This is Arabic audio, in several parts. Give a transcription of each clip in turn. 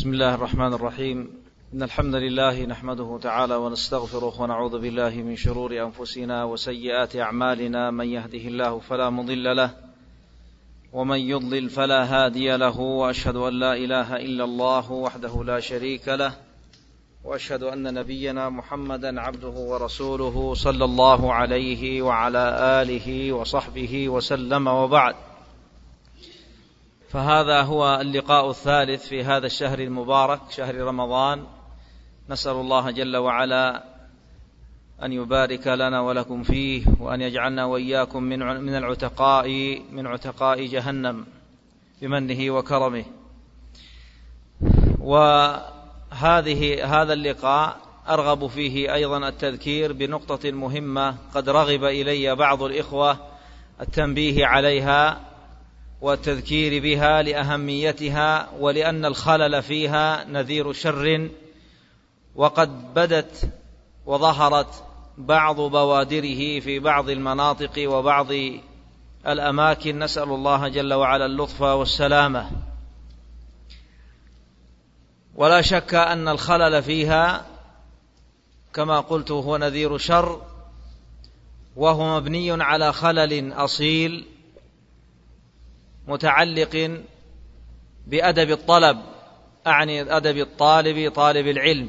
بسم الله الرحمن الرحيم. إن الحمد لله نحمده تعالى ونستغفره ونعوذ بالله من شرور أنفسنا وسيئات أعمالنا. من يهده الله فلا مضل له ومن يضلل فلا هادي له، وأشهد أن لا إله إلا الله وحده لا شريك له، وأشهد أن نبينا محمدا عبده ورسوله صلى الله عليه وعلى آله وصحبه وسلم، وبعد. فهذا هو اللقاء الثالث في هذا الشهر المبارك، شهر رمضان. نسأل الله جل وعلا أن يبارك لنا ولكم فيه، وأن يجعلنا وإياكم من عتقاء جهنم بمنه وكرمه. وهذا اللقاء أرغب فيه أيضا التذكير بنقطة مهمة قد رغب إلي بعض الإخوة التنبيه عليها والتذكير بها لأهميتها، ولأن الخلل فيها نذير شر، وقد بدت وظهرت بعض بوادره في بعض المناطق وبعض الأماكن. نسأل الله جل وعلا اللطف والسلامة. ولا شك أن الخلل فيها كما قلت هو نذير شر، وهو مبني على خلل أصيل متعلق بأدب الطلب، أعني أدب الطالب، طالب العلم،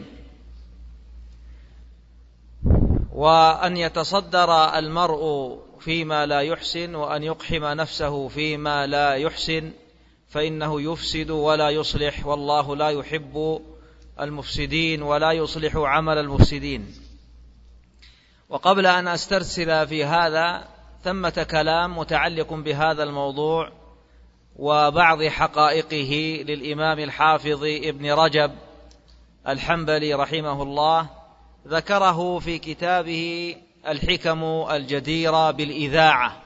وأن يتصدر المرء فيما لا يحسن، وأن يقحم نفسه فيما لا يحسن، فإنه يفسد ولا يصلح، والله لا يحب المفسدين ولا يصلح عمل المفسدين. وقبل أن أسترسل في هذا، ثمة كلام متعلق بهذا الموضوع وبعض حقائقه للإمام الحافظ ابن رجب الحنبلي رحمه الله، ذكره في كتابه الحكم الجديرة بالإذاعة،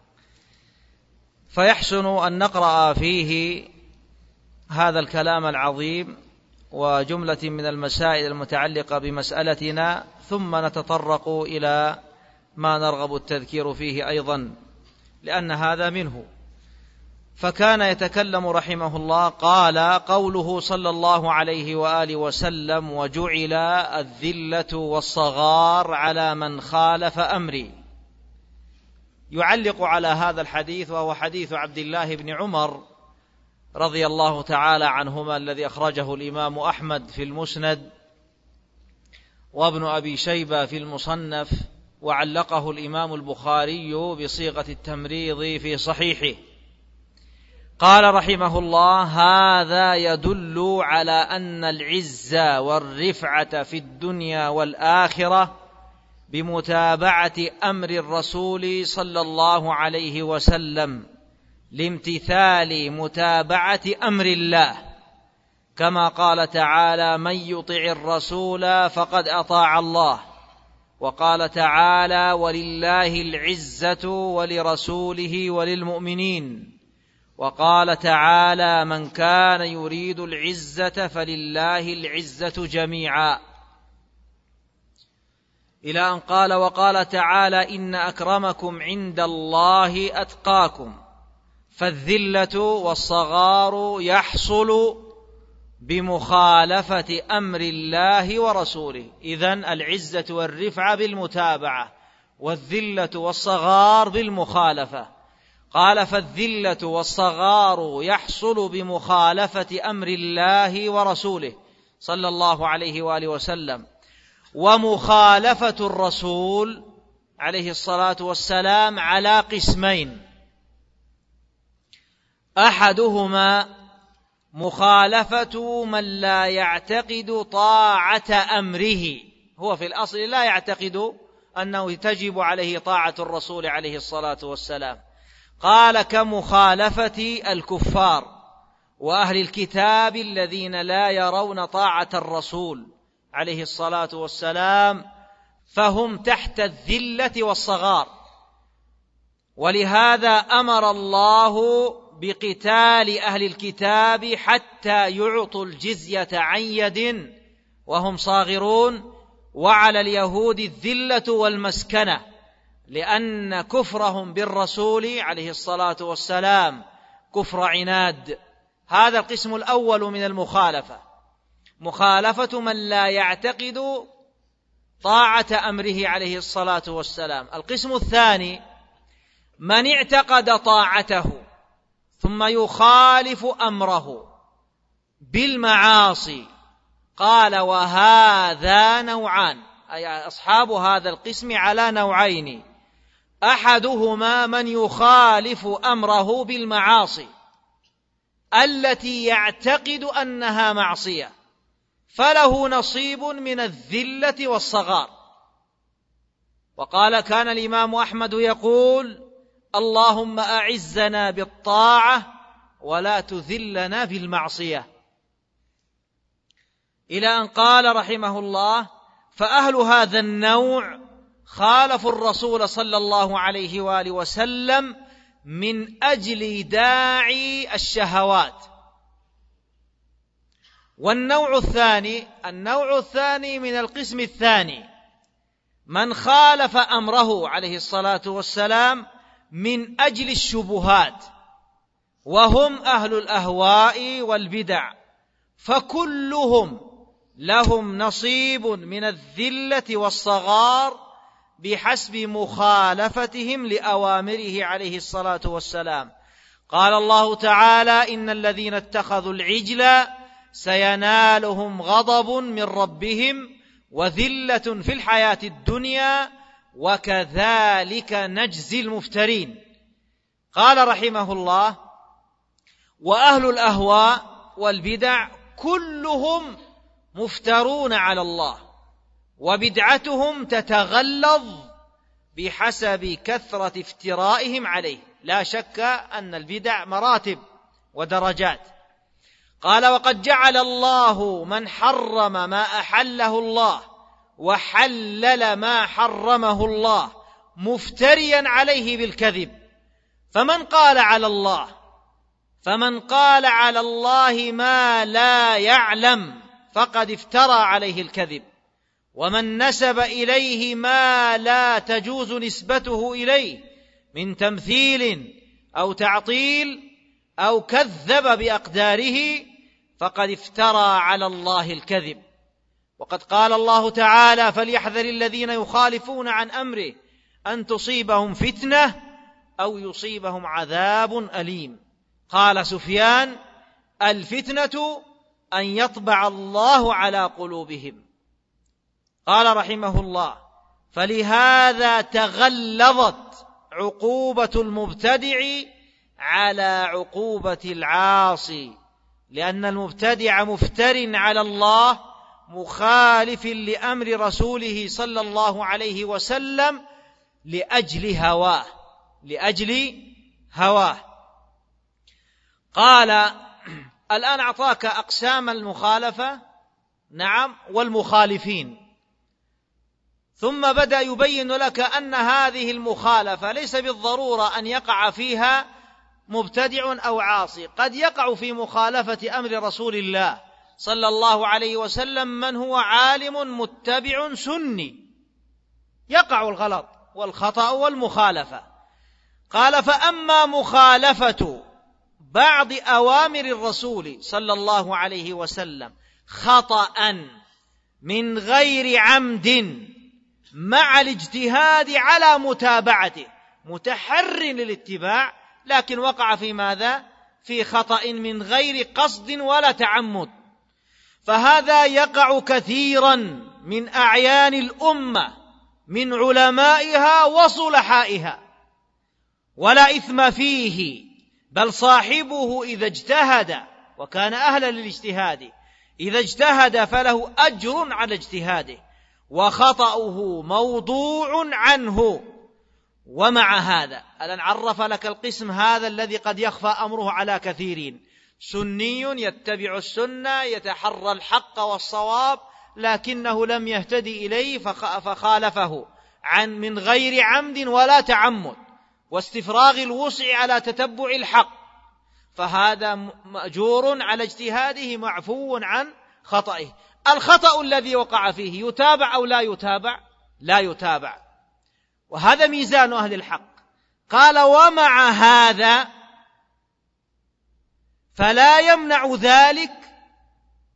فيحسن أن نقرأ فيه هذا الكلام العظيم وجملة من المسائل المتعلقة بمسألتنا، ثم نتطرق إلى ما نرغب التذكير فيه أيضا، لأن هذا منه. فكان يتكلم رحمه الله، قال: قوله صلى الله عليه وآله وسلم: وجعل الذلة والصغار على من خالف أمري. يعلق على هذا الحديث، وهو حديث عبد الله بن عمر رضي الله تعالى عنهما، الذي أخرجه الإمام أحمد في المسند، وابن أبي شيبة في المصنف، وعلقه الإمام البخاري بصيغة التمريض في صحيحه. قال رحمه الله: هذا يدل على أن العزة والرفعة في الدنيا والآخرة بمتابعة أمر الرسول صلى الله عليه وسلم، لامتثال متابعة أمر الله، كما قال تعالى: من يطع الرسول فقد أطاع الله. وقال تعالى: ولله العزة ولرسوله وللمؤمنين. وقال تعالى: من كان يريد العزة فلله العزة جميعا، إلى أن قال: وقال تعالى: إن أكرمكم عند الله أتقاكم. فالذلة والصغار يحصل بمخالفة أمر الله ورسوله. إذن العزة والرفعة بالمتابعة، والذلة والصغار بالمخالفة. قال: فالذلة والصغار يحصل بمخالفة أمر الله ورسوله صلى الله عليه وآله وسلم. ومخالفة الرسول عليه الصلاة والسلام على قسمين: أحدهما مخالفة من لا يعتقد طاعة أمره، هو في الأصل لا يعتقد أنه تجب عليه طاعة الرسول عليه الصلاة والسلام. قال: كمخالفة الكفار وأهل الكتاب الذين لا يرون طاعة الرسول عليه الصلاة والسلام، فهم تحت الذلة والصغار. ولهذا أمر الله بقتال أهل الكتاب حتى يعطوا الجزية عن يد وهم صاغرون، وعلى اليهود الذلة والمسكنة، لأن كفرهم بالرسول عليه الصلاة والسلام كفر عناد. هذا القسم الأول من المخالفة. مخالفة من لا يعتقد طاعة أمره عليه الصلاة والسلام. القسم الثاني من اعتقد طاعته ثم يخالف أمره بالمعاصي. قال وهذا نوعان، أي أصحاب هذا القسم على نوعين: أحدهما من يخالف أمره بالمعاصي التي يعتقد أنها معصية، فله نصيب من الذلة والصغار. وقال كان الإمام أحمد يقول: اللهم أعزنا بالطاعة ولا تذلنا بالمعصية، إلى أن قال رحمه الله: فأهل هذا النوع خالفوا الرسول صلى الله عليه وآله وسلم من أجل داعي الشهوات. والنوع الثاني من القسم الثاني من خالف أمره عليه الصلاة والسلام من أجل الشبهات، وهم أهل الأهواء والبدع، فكلهم لهم نصيب من الذلة والصغار بحسب مخالفتهم لأوامره عليه الصلاة والسلام. قال الله تعالى: إن الذين اتخذوا العجل سينالهم غضب من ربهم وذلة في الحياة الدنيا وكذلك نجزي المفترين. قال رحمه الله: وأهل الأهواء والبدع كلهم مفترون على الله، وبدعتهم تتغلظ بحسب كثرة افترائهم عليه. لا شك أن البدع مراتب ودرجات. قال: وقد جعل الله من حرم ما أحله الله وحلل ما حرمه الله مفتريا عليه بالكذب، فمن قال على الله ما لا يعلم فقد افترى عليه الكذب، ومن نسب إليه ما لا تجوز نسبته إليه من تمثيل أو تعطيل أو كذب بأقداره فقد افترى على الله الكذب. وقد قال الله تعالى: فليحذر الذين يخالفون عن أمره أن تصيبهم فتنة أو يصيبهم عذاب أليم. قال سفيان: الفتنة أن يطبع الله على قلوبهم. قال رحمه الله: فلهذا تغلظت عقوبة المبتدع على عقوبة العاصي، لأن المبتدع مفتر على الله مخالف لأمر رسوله صلى الله عليه وسلم لأجل هواه. قال: الآن أعطاك أقسام المخالفة، نعم، والمخالفين، ثم بدأ يبين لك أن هذه المخالفة ليس بالضرورة أن يقع فيها مبتدع أو عاصي. قد يقع في مخالفة أمر رسول الله صلى الله عليه وسلم من هو عالم متبع سني، يقع الغلط والخطأ والمخالفة. قال: فأما مخالفة بعض أوامر الرسول صلى الله عليه وسلم خطأ من غير عمد مع الاجتهاد على متابعته، متحر للاتباع لكن وقع في ماذا؟ في خطأ من غير قصد ولا تعمد، فهذا يقع كثيرا من أعيان الأمة من علمائها وصلحائها، ولا إثم فيه، بل صاحبه إذا اجتهد وكان أهلا للاجتهاد، إذا اجتهد فله أجر على اجتهاده، وخطأه موضوع عنه. ومع هذا الآن عرف لك القسم هذا الذي قد يخفى أمره على كثيرين: سني يتبع السنة يتحرى الحق والصواب لكنه لم يهتدي إليه فخالفه من غير عمد ولا تعمد واستفراغ الوسع على تتبع الحق، فهذا مأجور على اجتهاده معفو عن خطئه. الخطأ الذي وقع فيه يتابع أو لا يتابع؟ لا يتابع، وهذا ميزان أهل الحق. قال: ومع هذا فلا يمنع ذلك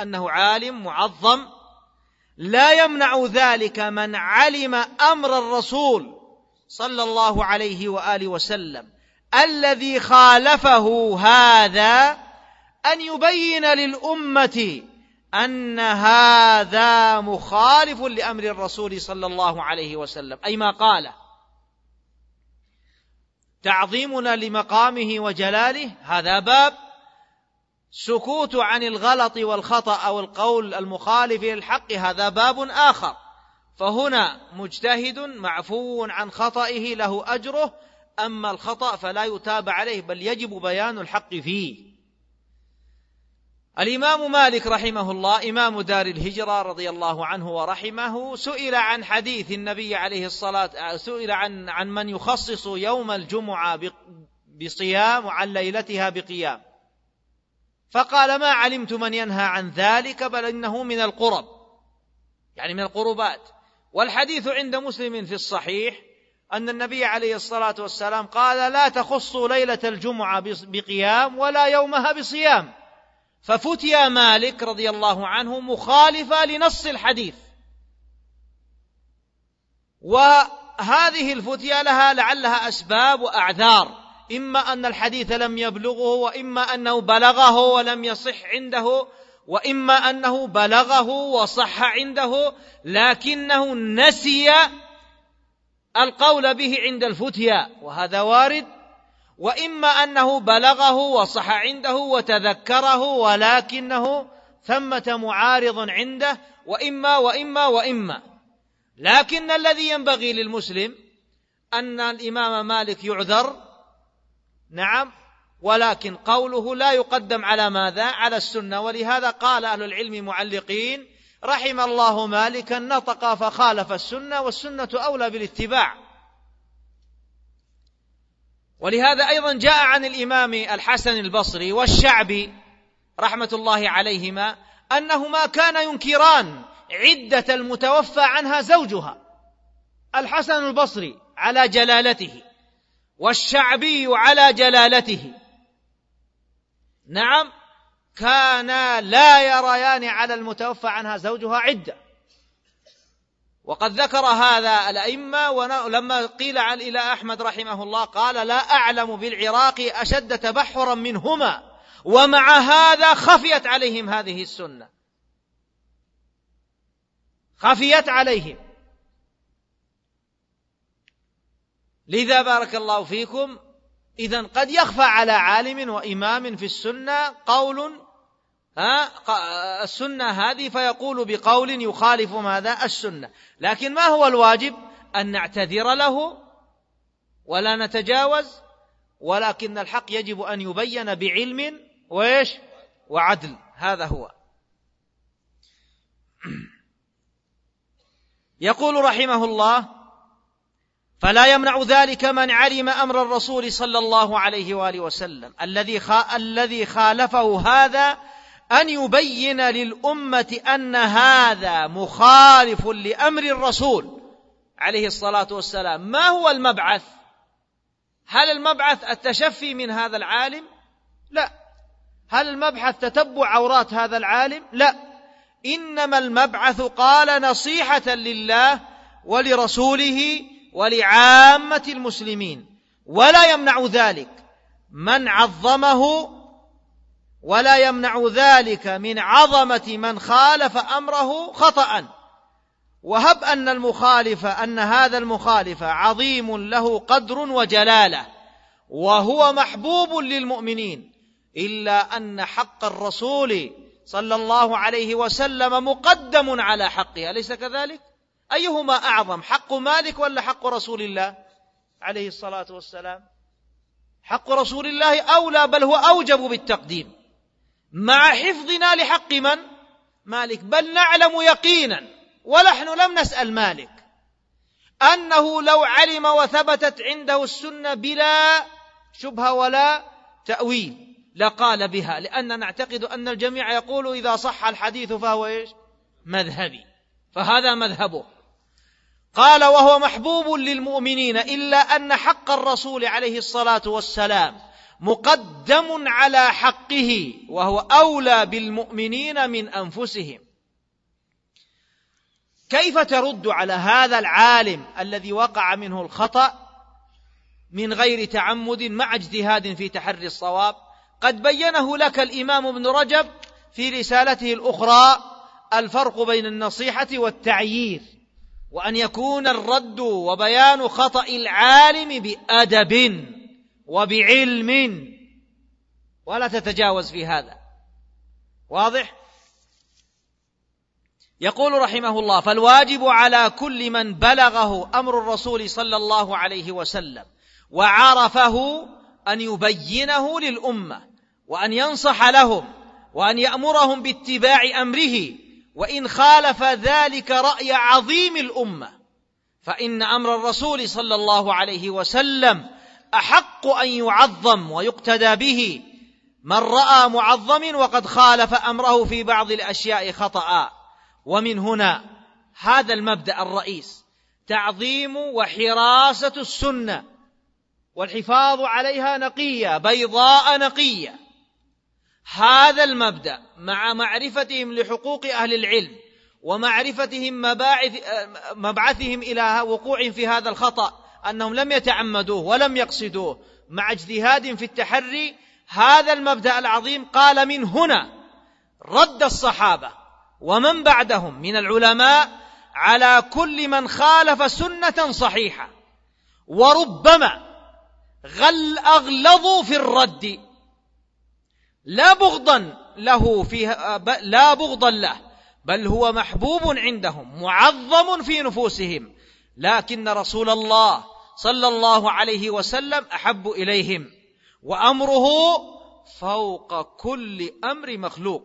أنه عالم معظم، لا يمنع ذلك من علم أمر الرسول صلى الله عليه وآله وسلم الذي خالفه هذا أن يبين للأمة أن هذا مخالف لأمر الرسول صلى الله عليه وسلم، أي ما قاله. تعظيمنا لمقامه وجلاله هذا باب، سكوت عن الغلط والخطأ أو القول المخالف للحق هذا باب آخر. فهنا مجتهد معفو عن خطئه له أجره، أما الخطأ فلا يتاب عليه بل يجب بيان الحق فيه. الإمام مالك رحمه الله إمام دار الهجرة رضي الله عنه ورحمه سئل عن حديث النبي عليه الصلاة، سئل عن من يخصص يوم الجمعة بصيام وعن ليلتها بقيام، فقال ما علمت من ينهى عن ذلك بل إنه من القرب، يعني من القربات. والحديث عند مسلم في الصحيح أن النبي عليه الصلاة والسلام قال لا تخصوا ليلة الجمعة بقيام ولا يومها بصيام، ففتي مالك رضي الله عنه مخالفة لنص الحديث. وهذه الفتية لعلها أسباب وأعذار، إما أن الحديث لم يبلغه، وإما أنه بلغه ولم يصح عنده، وإما أنه بلغه وصح عنده لكنه نسي القول به عند الفتية، وهذا وارد، وإما أنه بلغه وصح عنده وتذكره ولكنه ثمة معارض عنده، وإما. لكن الذي ينبغي للمسلم أن الإمام مالك يعذر، نعم، ولكن قوله لا يقدم على ماذا؟ على السنة. ولهذا قال أهل العلم معلقين رحم الله مالكا نطق فخالف السنة والسنة أولى بالاتباع. ولهذا أيضا جاء عن الإمام الحسن البصري والشعبي رحمة الله عليهما أنهما كان ينكران عدة المتوفى عنها زوجها، الحسن البصري على جلالته والشعبي على جلالته، نعم، كانا لا يريان على المتوفى عنها زوجها عدة. وقد ذكر هذا الأئمة، ولما قيل إلى أحمد رحمه الله قال لا أعلم بالعراق أشد تبحرا منهما، ومع هذا خفيت عليهم هذه السنة، خفيت عليهم. لذا بارك الله فيكم، إذن قد يخفى على عالم وإمام في السنة قول السنة هذه فيقول بقول يخالف ماذا؟ السنة. لكن ما هو الواجب؟ أن نعتذر له ولا نتجاوز، ولكن الحق يجب أن يبين بعلم وعدل، هذا هو. يقول رحمه الله فلا يمنع ذلك من علم أمر الرسول صلى الله عليه وآله وسلم الذي خالفه هذا أن يبين للأمة أن هذا مخالف لأمر الرسول عليه الصلاة والسلام. ما هو المبعث؟ هل المبعث التشفي من هذا العالم؟ لا. هل المبعث تتبع عورات هذا العالم؟ لا. إنما المبعث قال نصيحة لله ولرسوله ولعامة المسلمين، ولا يمنع ذلك من عظمه، ولا يمنع ذلك من عظمة من خالف أمره خطأ. وهب أن هذا المخالف عظيم له قدر وجلالة وهو محبوب للمؤمنين، إلا أن حق الرسول صلى الله عليه وسلم مقدم على حقه، أليس كذلك؟ أيهما أعظم، حق مالك ولا حق رسول الله عليه الصلاة والسلام؟ حق رسول الله أولى، بل هو أوجب بالتقديم، مع حفظنا لحق من؟ مالك. بل نعلم يقينا ونحن لم نسأل مالك أنه لو علم وثبتت عنده السنة بلا شبهة ولا تأويل لقال بها، لأننا نعتقد أن الجميع يقول إذا صح الحديث فهو مذهبي، فهذا مذهبه. قال وهو محبوب للمؤمنين، إلا أن حق الرسول عليه الصلاة والسلام مقدم على حقه، وهو أولى بالمؤمنين من أنفسهم. كيف ترد على هذا العالم الذي وقع منه الخطأ من غير تعمد مع اجتهاد في تحري الصواب؟ قد بينه لك الإمام ابن رجب في رسالته الأخرى الفرق بين النصيحة والتعيير، وأن يكون الرد وبيان خطأ العالم بأدب وبعلم، ولا تتجاوز في هذا. واضح؟ يقول رحمه الله: فالواجب على كل من بلغه أمر الرسول صلى الله عليه وسلم وعرفه أن يبينه للأمة، وأن ينصح لهم، وأن يأمرهم باتباع أمره، وإن خالف ذلك رأي عظيم الأمة، فإن أمر الرسول صلى الله عليه وسلم أحق أن يعظم ويقتدى به من رأى معظم وقد خالف أمره في بعض الأشياء خطأ. ومن هنا هذا المبدأ الرئيس: تعظيم وحراسة السنة والحفاظ عليها نقية بيضاء نقية. هذا المبدأ مع معرفتهم لحقوق أهل العلم ومعرفتهم مبعثهم إلى وقوع في هذا الخطأ، أنهم لم يتعمدوه ولم يقصدوه، مع اجتهاد في التحري، هذا المبدأ العظيم قال من هنا رد الصحابة ومن بعدهم من العلماء على كل من خالف سنة صحيحة، وربما أغلظوا في الرد، لا بغضا له، بل هو محبوب عندهم معظم في نفوسهم، لكن رسول الله صلى الله عليه وسلم أحب إليهم، وأمره فوق كل أمر مخلوق.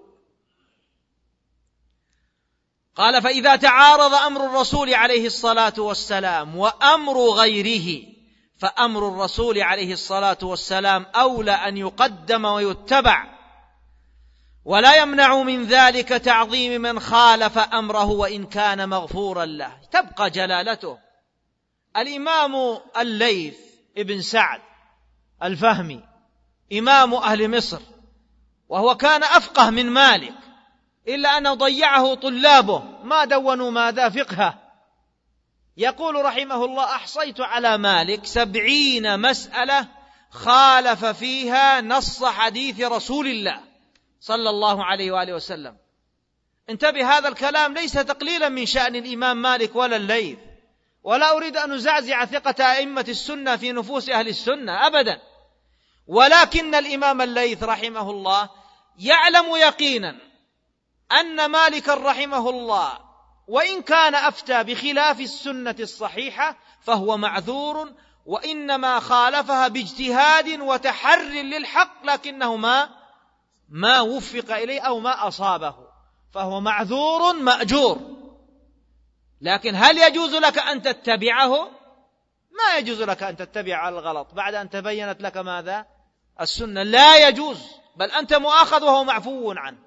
قال: فإذا تعارض أمر الرسول عليه الصلاة والسلام وأمر غيره، فأمر الرسول عليه الصلاة والسلام أولى أن يقدم ويتبع، ولا يمنع من ذلك تعظيم من خالف أمره وإن كان مغفورا له. تبقى جلالته. الإمام الليث ابن سعد الفهمي إمام أهل مصر، وهو كان أفقه من مالك، إلا أنه ضيعه طلابه ما دونوا ماذا فقهه. يقول رحمه الله: أحصيت على مالك 70 مسألة خالف فيها نص حديث رسول الله صلى الله عليه وآله وسلم. انتبه، هذا الكلام ليس تقليلا من شأن الإمام مالك ولا الليث، ولا أريد أن نزعزع ثقة أئمة السنة في نفوس أهل السنة أبدا، ولكن الإمام الليث رحمه الله يعلم يقينا أن مالك رحمه الله وإن كان أفتى بخلاف السنة الصحيحة فهو معذور، وإنما خالفها باجتهاد وتحر للحق، لكنه ما وفق إليه أو ما أصابه، فهو معذور مأجور. لكن هل يجوز لك أن تتبعه؟ ما يجوز لك أن تتبع الغلط بعد أن تبينت لك ماذا؟ السنة. لا يجوز، بل أنت مؤاخذ وهو معفو عنه.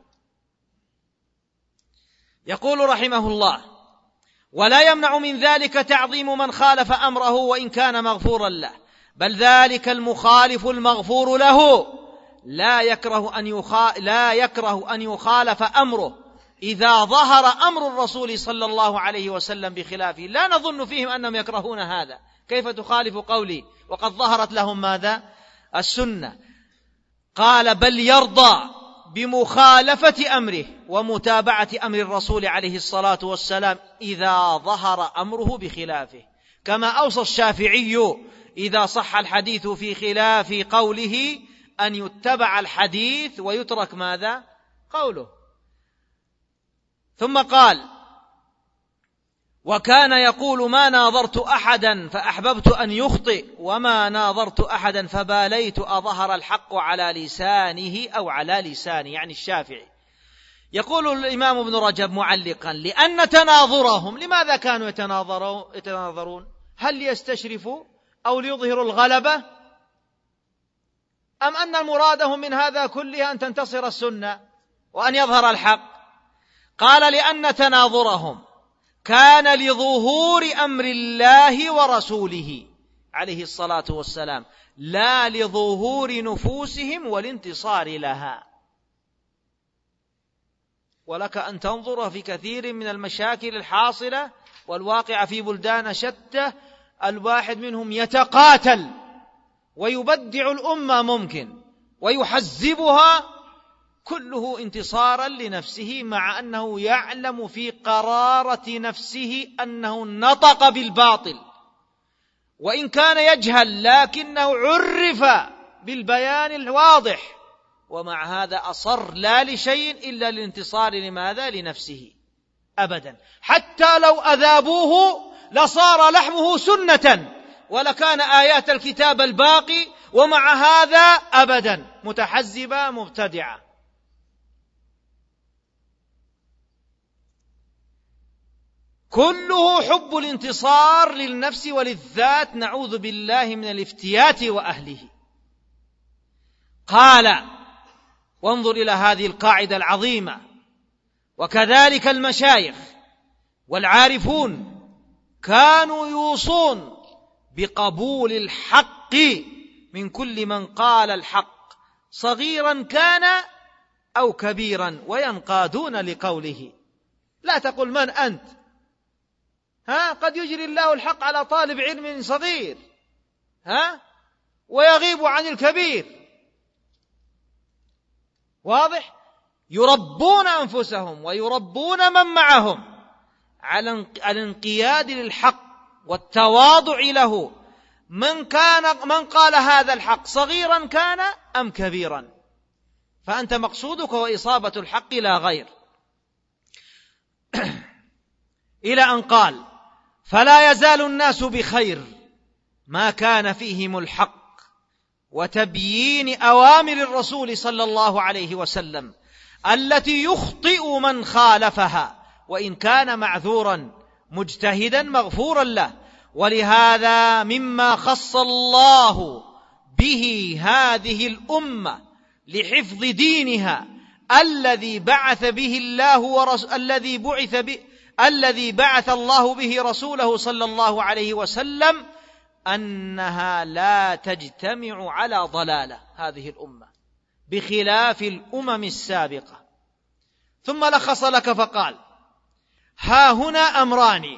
يقول رحمه الله: ولا يمنع من ذلك تعظيم من خالف أمره وإن كان مغفورا له، بل ذلك المخالف المغفور له لا يكره أن يخالف أمره إذا ظهر أمر الرسول صلى الله عليه وسلم بخلافه. لا نظن فيهم أنهم يكرهون هذا، كيف تخالف قولي وقد ظهرت لهم ماذا؟ السنة. قال: بل يرضى بمخالفة أمره ومتابعة أمر الرسول عليه الصلاة والسلام إذا ظهر أمره بخلافه، كما أوصى الشافعي إذا صح الحديث في خلاف قوله أن يتبع الحديث ويترك ماذا؟ قوله. ثم قال: وكان يقول: ما ناظرت أحدا فأحببت أن يخطئ، وما ناظرت أحدا فباليت أظهر الحق على لسانه أو على لساني، يعني الشافعي. يقول الإمام ابن رجب معلقا: لأن تناظرهم، لماذا كانوا يتناظرون؟ هل ليستشرفوا أو ليظهروا الغلبة، أم أن مرادهم من هذا كله أن تنتصر السنة وأن يظهر الحق؟ قال: لأن تناظرهم كان لظهور أمر الله ورسوله عليه الصلاة والسلام، لا لظهور نفوسهم والانتصار لها. ولك أن تنظر في كثير من المشاكل الحاصلة والواقعة في بلدان شتى، الواحد منهم يتقاتل ويبدع الأمة ممكن ويحزبها، كله انتصارا لنفسه، مع أنه يعلم في قرارة نفسه أنه نطق بالباطل، وإن كان يجهل لكنه عرف بالبيان الواضح، ومع هذا أصر لا لشيء إلا للانتصار. لماذا؟ لنفسه أبدا. حتى لو أذابوه لصار لحمه سنة ولكان آيات الكتاب الباقي، ومع هذا أبدا متحزبة مبتدعة. كله حب الانتصار للنفس وللذات، نعوذ بالله من الافتيات وأهله. قال: وانظر إلى هذه القاعدة العظيمة. وكذلك المشايخ والعارفون كانوا يوصون بقبول الحق من كل من قال الحق صغيرا كان أو كبيرا، وينقادون لقوله. لا تقل من أنت، قد يجري الله الحق على طالب علم صغير ويغيب عن الكبير. واضح؟ يربون أنفسهم ويربون من معهم على الانقياد للحق والتواضع له، من قال هذا الحق صغيرا كان أم كبيرا، فأنت مقصودك وإصابة الحق لا غير. إلى أن قال: فلا يزال الناس بخير ما كان فيهم الحق وتبيين أوامر الرسول صلى الله عليه وسلم التي يخطئ من خالفها، وإن كان معذورا مجتهدا مغفورا له. ولهذا مما خص الله به هذه الأمة لحفظ دينها الذي بعث الله به رسوله صلى الله عليه وسلم، أنها لا تجتمع على ضلالة هذه الأمة بخلاف الأمم السابقة. ثم لخص لك فقال: ها هنا أمران،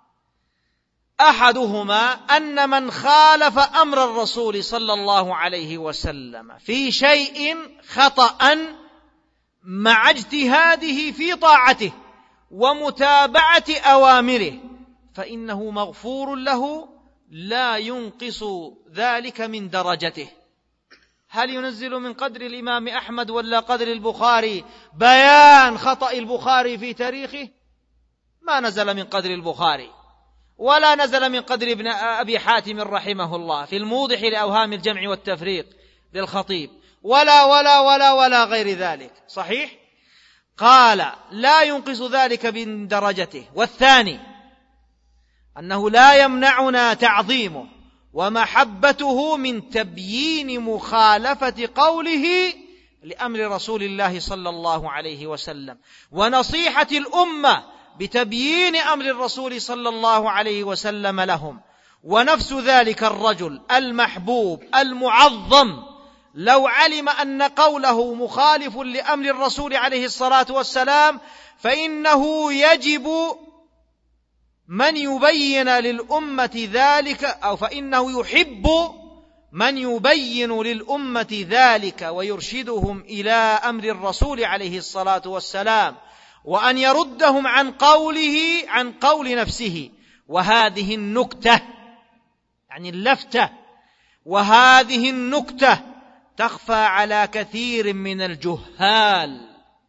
أحدهما أن من خالف أمر الرسول صلى الله عليه وسلم في شيء خطأ مع اجتهاده في طاعته ومتابعة أوامره فإنه مغفور له، لا ينقص ذلك من درجته. هل ينزل من قدر الإمام أحمد ولا قدر البخاري بيان خطأ البخاري في تاريخه؟ ما نزل من قدر البخاري، ولا نزل من قدر ابن أبي حاتم رحمه الله في الموضح لأوهام الجمع والتفريق للخطيب، ولا غير ذلك. صحيح؟ قال: لا ينقص ذلك من درجته. والثاني أنه لا يمنعنا تعظيمه ومحبته من تبيين مخالفة قوله لأمر رسول الله صلى الله عليه وسلم، ونصيحة الأمة بتبيين أمر الرسول صلى الله عليه وسلم لهم. ونفس ذلك الرجل المحبوب المعظم لو علم أن قوله مخالف لأمر الرسول عليه الصلاة والسلام، فإنه يجب من يبين للأمة ذلك، أو فإنه يحب من يبين للأمة ذلك ويرشدهم إلى أمر الرسول عليه الصلاة والسلام، وأن يردهم عن قول نفسه. وهذه النكتة، يعني اللفتة، وهذه النكتة تخفى على كثير من الجهال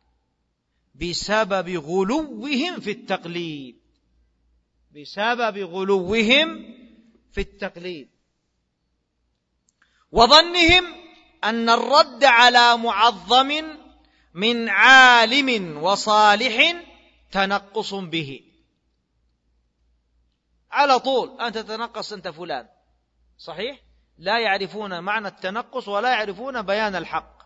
بسبب غلوهم في التقليد وظنهم أن الرد على معظم من عالم وصالح تنقص به. على طول أنت تتنقص أنت فلان، صحيح؟ لا يعرفون معنى التنقص ولا يعرفون بيان الحق،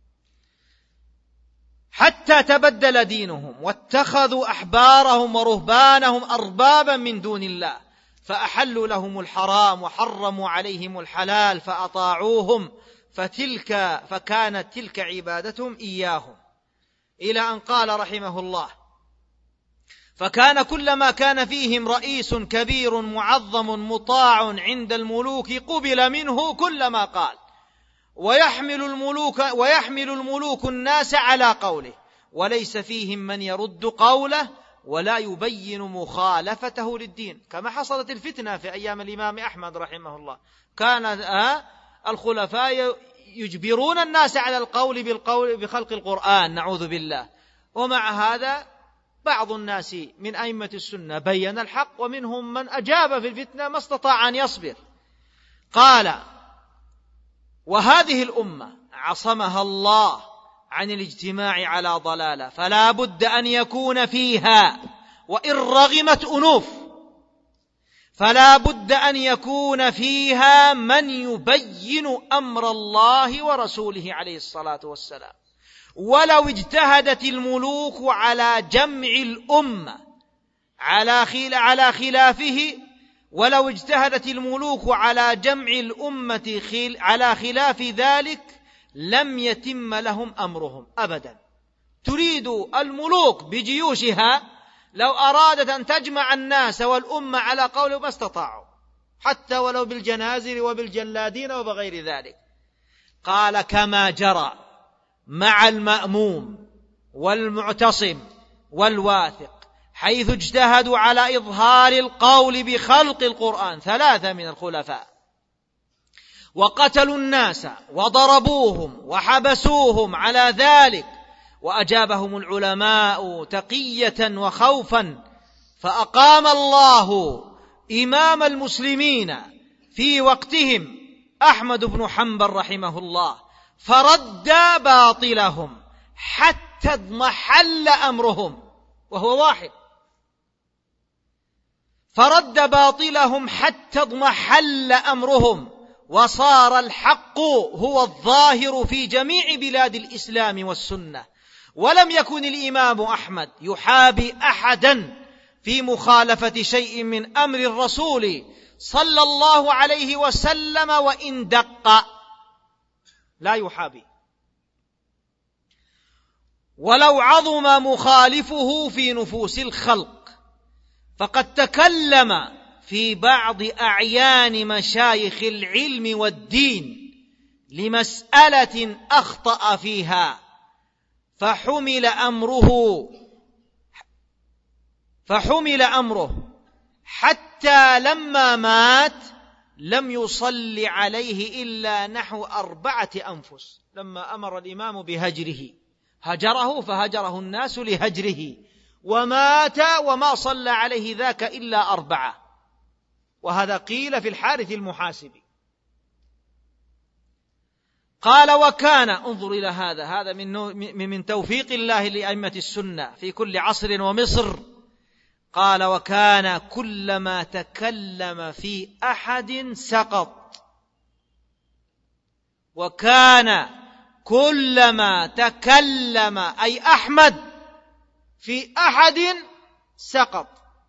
حتى تبدل دينهم واتخذوا أحبارهم ورهبانهم أربابا من دون الله. فأحلوا لهم الحرام وحرموا عليهم الحلال فأطاعوهم فكانت تلك عبادتهم إياهم، إلى أن قال رحمه الله: فكان كلما كان فيهم رئيس كبير معظم مطاع عند الملوك قبل منه كل ما قال، ويحمل الملوك الناس على قوله، وليس فيهم من يرد قوله ولا يبين مخالفته للدين، كما حصلت الفتنة في أيام الإمام أحمد رحمه الله. كان الخلفاء يجبرون الناس على القول بخلق القرآن، نعوذ بالله. ومع هذا بعض الناس من أئمة السنة بين الحق، ومنهم من أجاب في الفتنة ما استطاع أن يصبر. قال: وهذه الأمة عصمها الله عن الاجتماع على ضلالة، فلا بد أن يكون فيها وإن رغمت أنوف، فلا بد أن يكون فيها من يبين أمر الله ورسوله عليه الصلاة والسلام. ولو اجتهدت الملوك على جمع الأمة على خلافه، ولو اجتهدت الملوك على جمع الأمة على خلاف ذلك لم يتم لهم أمرهم أبدا. تريد الملوك بجيوشها لو أرادت أن تجمع الناس والأمة على قوله ما استطاعوا، حتى ولو بالجنازل وبالجلادين وبغير ذلك. قال: كما جرى مع المأموم والمعتصم والواثق، حيث اجتهدوا على إظهار القول بخلق القرآن 3 من الخلفاء، وقتلوا الناس وضربوهم وحبسوهم على ذلك، وأجابهم العلماء تقية وخوفا، فأقام الله إمام المسلمين في وقتهم أحمد بن حنبل رحمه الله، فرد باطلهم حتى اضمحل أمرهم، وهو واحد، فرد باطلهم حتى اضمحل أمرهم، وصار الحق هو الظاهر في جميع بلاد الإسلام والسنة. ولم يكن الإمام أحمد يحابي أحدا في مخالفة شيء من أمر الرسول صلى الله عليه وسلم وإن دق، لا يحابي، ولو عظم مخالفه في نفوس الخلق. فقد تكلم في بعض أعيان مشايخ العلم والدين لمسألة أخطأ فيها، فحمل أمره حتى لما مات لم يصلي عليه إلا نحو 4 أنفس. لما أمر الإمام بهجره هجره، فهجره الناس لهجره، ومات وما صلى عليه ذاك إلا 4. وهذا قيل في الحارث المحاسبي. قال: وكان، انظر إلى هذا من توفيق الله لأئمة السنة في كل عصر ومصر. قال: وكان كلما تكلم في أحد سقط، وكان كلما تكلم أي أحمد في أحد سقط،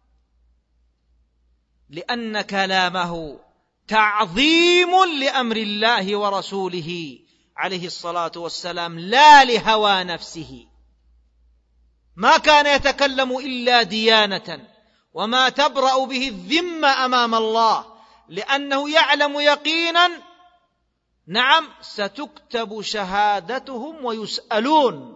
لأن كلامه تعظيم لأمر الله ورسوله عليه الصلاة والسلام، لا لهوى نفسه. ما كان يتكلم إلا ديانة، وما تبرأ به الذمة أمام الله، لأنه يعلم يقينا نعم ستكتب شهادتهم ويسألون،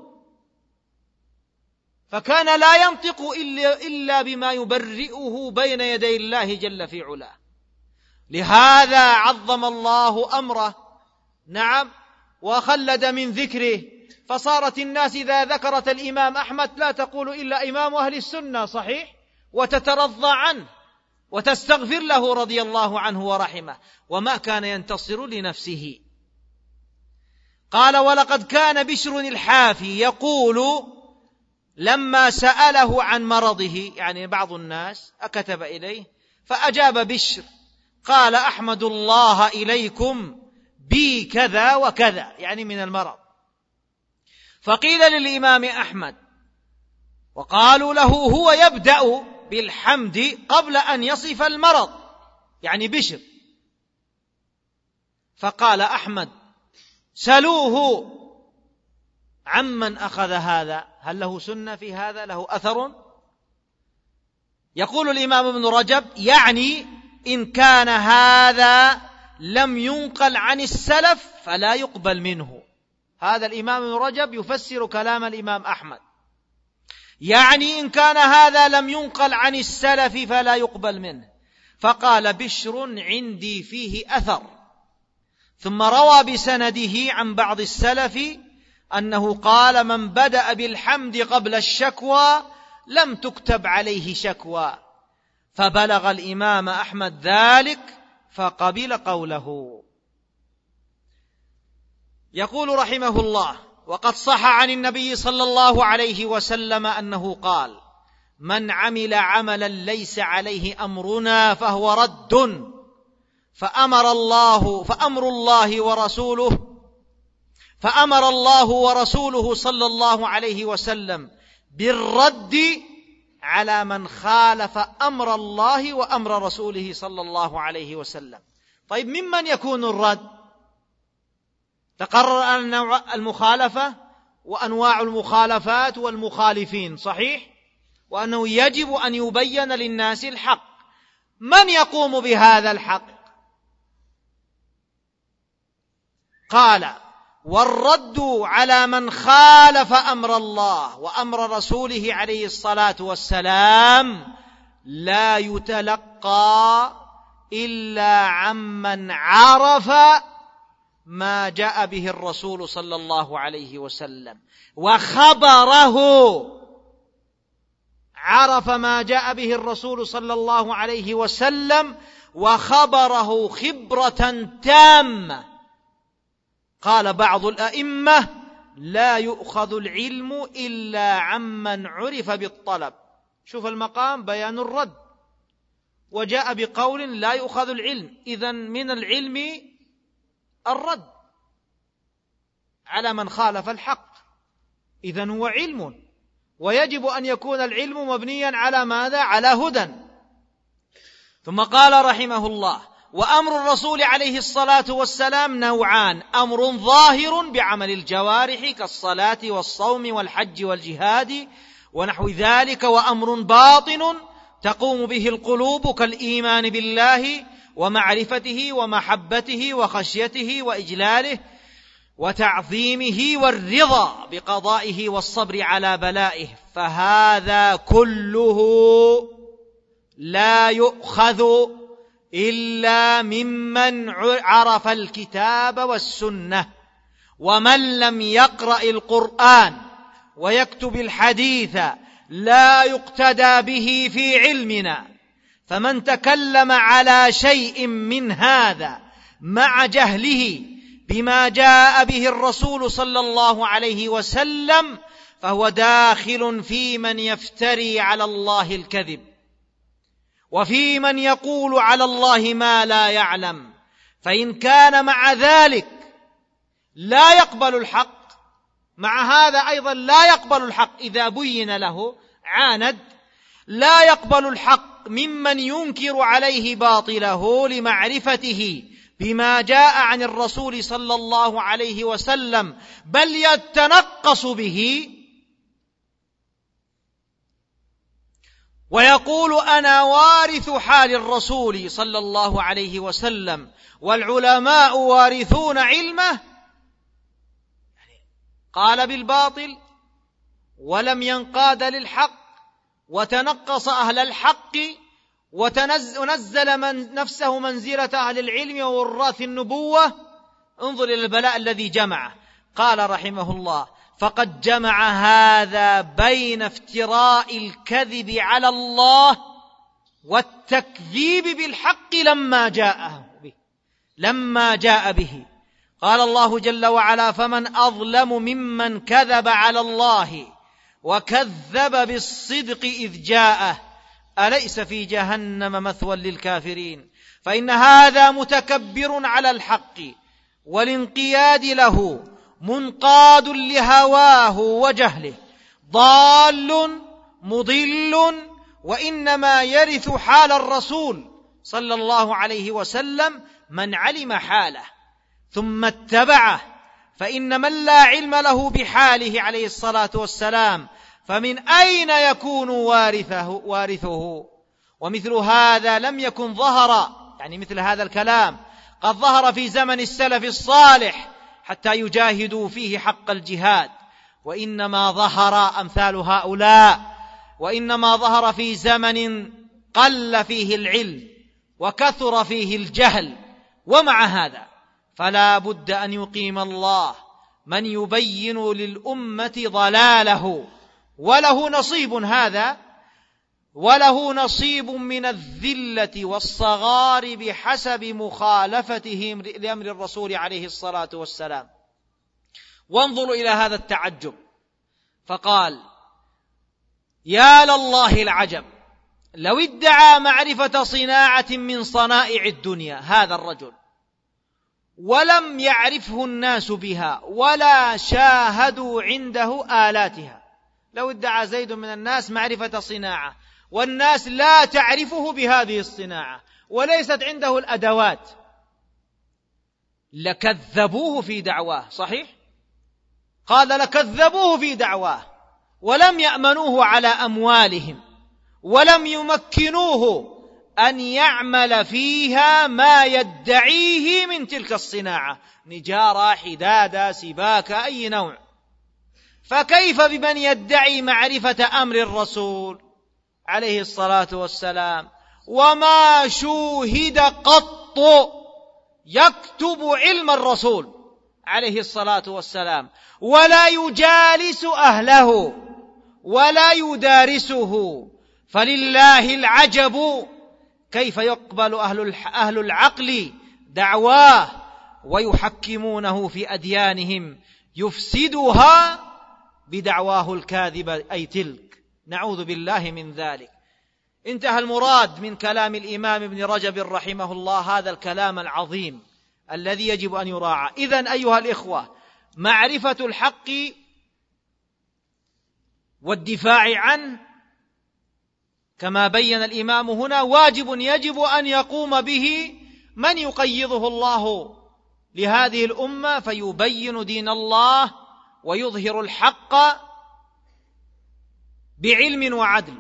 فكان لا ينطق إلا بما يبرئه بين يدي الله جل في علاه. لهذا عظم الله أمره نعم وخلد من ذكره، فصارت الناس إذا ذكرت الإمام أحمد لا تقول إلا إمام أهل السنة، صحيح، وتترضى عنه وتستغفر له رضي الله عنه ورحمه، وما كان ينتصر لنفسه. قال: ولقد كان بشر الحافي يقول لما سأله عن مرضه، يعني بعض الناس أكتب إليه فأجاب بشر قال: أحمد الله إليكم بي كذا وكذا، يعني من المرض. فقيل للإمام أحمد وقالوا له هو يبدأ بالحمد قبل أن يصف المرض، يعني بشر. فقال أحمد: سلوه عمن أخذ هذا، هل له سنة في هذا، له أثر؟ يقول الإمام ابن رجب: يعني إن كان هذا لم ينقل عن السلف فلا يقبل منه. هذا الإمام ابن رجب يفسر كلام الإمام أحمد، يعني إن كان هذا لم ينقل عن السلف فلا يقبل منه. فقال بشر: عندي فيه أثر. ثم روى بسنده عن بعض السلف أنه قال: من بدأ بالحمد قبل الشكوى لم تكتب عليه شكوى. فبلغ الإمام أحمد ذلك فقبل قوله. يقول رحمه الله: وقد صح عن النبي صلى الله عليه وسلم أنه قال: من عمل عملا ليس عليه أمرنا فهو رد. فأمر الله ورسوله صلى الله عليه وسلم بالرد على من خالف أمر الله وأمر رسوله صلى الله عليه وسلم. طيب، ممن يكون الرد؟ تقرر أن المخالفة وأنواع المخالفات والمخالفين صحيح، وأنه يجب أن يبين للناس الحق. من يقوم بهذا الحق؟ قال: والرد على من خالف أمر الله وأمر رسوله عليه الصلاة والسلام لا يتلقى إلا عمن عرف ما جاء به الرسول صلى الله عليه وسلم وخبره. عرف ما جاء به الرسول صلى الله عليه وسلم وخبره خبرة تامة. قال بعض الأئمة: لا يؤخذ العلم إلا عمن عرف بالطلب. شوف المقام، بيان الرد، وجاء بقول لا يؤخذ العلم، إذن من العلم الرد على من خالف الحق، إذن هو علم، ويجب أن يكون العلم مبنيا على ماذا؟ على هدى. ثم قال رحمه الله: وأمر الرسول عليه الصلاة والسلام نوعان: أمر ظاهر بعمل الجوارح كالصلاة والصوم والحج والجهاد ونحو ذلك، وأمر باطن تقوم به القلوب كالإيمان بالله ومعرفته ومحبته وخشيته وإجلاله وتعظيمه والرضا بقضائه والصبر على بلائه. فهذا كله لا يؤخذ إلا ممن عرف الكتاب والسنة. ومن لم يقرأ القرآن ويكتب الحديث لا يقتدى به في علمنا. فمن تكلم على شيء من هذا مع جهله بما جاء به الرسول صلى الله عليه وسلم فهو داخل في من يفتري على الله الكذب، وفي من يقول على الله ما لا يعلم. فإن كان مع ذلك لا يقبل الحق، مع هذا أيضا لا يقبل الحق إذا بين له عاند، لا يقبل الحق ممن ينكر عليه باطله لمعرفته بما جاء عن الرسول صلى الله عليه وسلم، بل يتنقص به ويقول: أنا وارث حال الرسول صلى الله عليه وسلم والعلماء وارثون علمه. قال بالباطل ولم ينقاد للحق، وتنقص أهل الحق، ونزل نفسه منزلة أهل العلم ووراث النبوة. انظر إلى البلاء الذي جمعه. قال رحمه الله: فقد جمع هذا بين افتراء الكذب على الله والتكذيب بالحق لما جاء به. قال الله جل وعلا: فمن أظلم ممن كذب على الله وكذب بالصدق إذ جاءه أليس في جهنم مثوى للكافرين. فإن هذا متكبر على الحق والانقياد له، منقاد لهواه وجهله، ضال مضل، وإنما يرث حال الرسول صلى الله عليه وسلم من علم حاله ثم اتبعه، فإن من لا علم له بحاله عليه الصلاة والسلام فمن أين يكون وارثه؟ ومثل هذا لم يكن ظهر، يعني مثل هذا الكلام قد ظهر في زمن السلف الصالح حتى يجاهدوا فيه حق الجهاد، وإنما ظهر أمثال هؤلاء، وإنما ظهر في زمن قل فيه العلم وكثر فيه الجهل. ومع هذا فلا بد أن يقيم الله من يبين للأمة ضلاله، وله نصيب هذا، وله نصيب من الذلة والصغار بحسب مخالفتهم لأمر الرسول عليه الصلاة والسلام. وانظروا إلى هذا التعجب، فقال: يا لله العجب لو ادعى معرفة صناعة من صنائع الدنيا هذا الرجل ولم يعرفه الناس بها ولا شاهدوا عنده آلاتها. لو ادعى زيد من الناس معرفة صناعة والناس لا تعرفه بهذه الصناعة وليست عنده الأدوات لكذبوه في دعواه. صحيح؟ قال لكذبوه في دعواه ولم يأمنوه على أموالهم ولم يمكنوه أن يعمل فيها ما يدعيه من تلك الصناعة، نجارة، حدادة، سباكة، أي نوع. فكيف بمن يدعي معرفة أمر الرسول عليه الصلاة والسلام وما شوهد قط يكتب علم الرسول عليه الصلاة والسلام ولا يجالس أهله ولا يدارسه؟ فلله العجب كيف يقبل أهل العقل دعواه ويحكمونه في أديانهم يفسدها بدعواه الكاذبة أي تلك. نعوذ بالله من ذلك. انتهى المراد من كلام الإمام ابن رجب رحمه الله، هذا الكلام العظيم الذي يجب أن يراعى. إذن أيها الإخوة، معرفة الحق والدفاع عنه كما بين الإمام هنا واجب يجب أن يقوم به من يقيضه الله لهذه الأمة فيبين دين الله ويظهر الحق بعلم وعدل.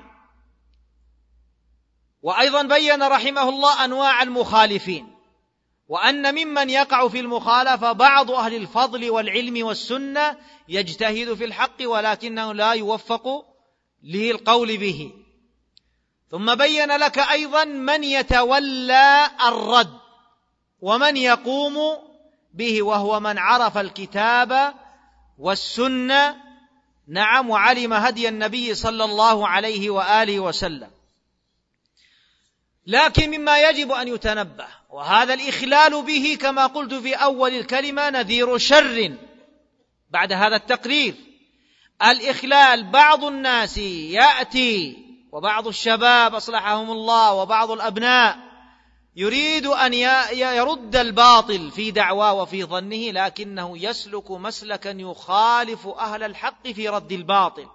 وأيضا بين رحمه الله أنواع المخالفين، وأن ممن يقع في المخالفة بعض أهل الفضل والعلم والسنة يجتهد في الحق ولكنه لا يوفق للقول به. ثم بين لك أيضا من يتولى الرد ومن يقوم به، وهو من عرف الكتاب والسنة، نعم، وعلم هدي النبي صلى الله عليه وآله وسلم. لكن مما يجب أن يتنبه، وهذا الإخلال به كما قلت في أول الكلمة نذير شر بعد هذا التقرير. الإخلال، بعض الناس يأتي وبعض الشباب أصلحهم الله وبعض الأبناء يريد أن يرد الباطل في دعواه وفي ظنه، لكنه يسلك مسلكا يخالف أهل الحق في رد الباطل،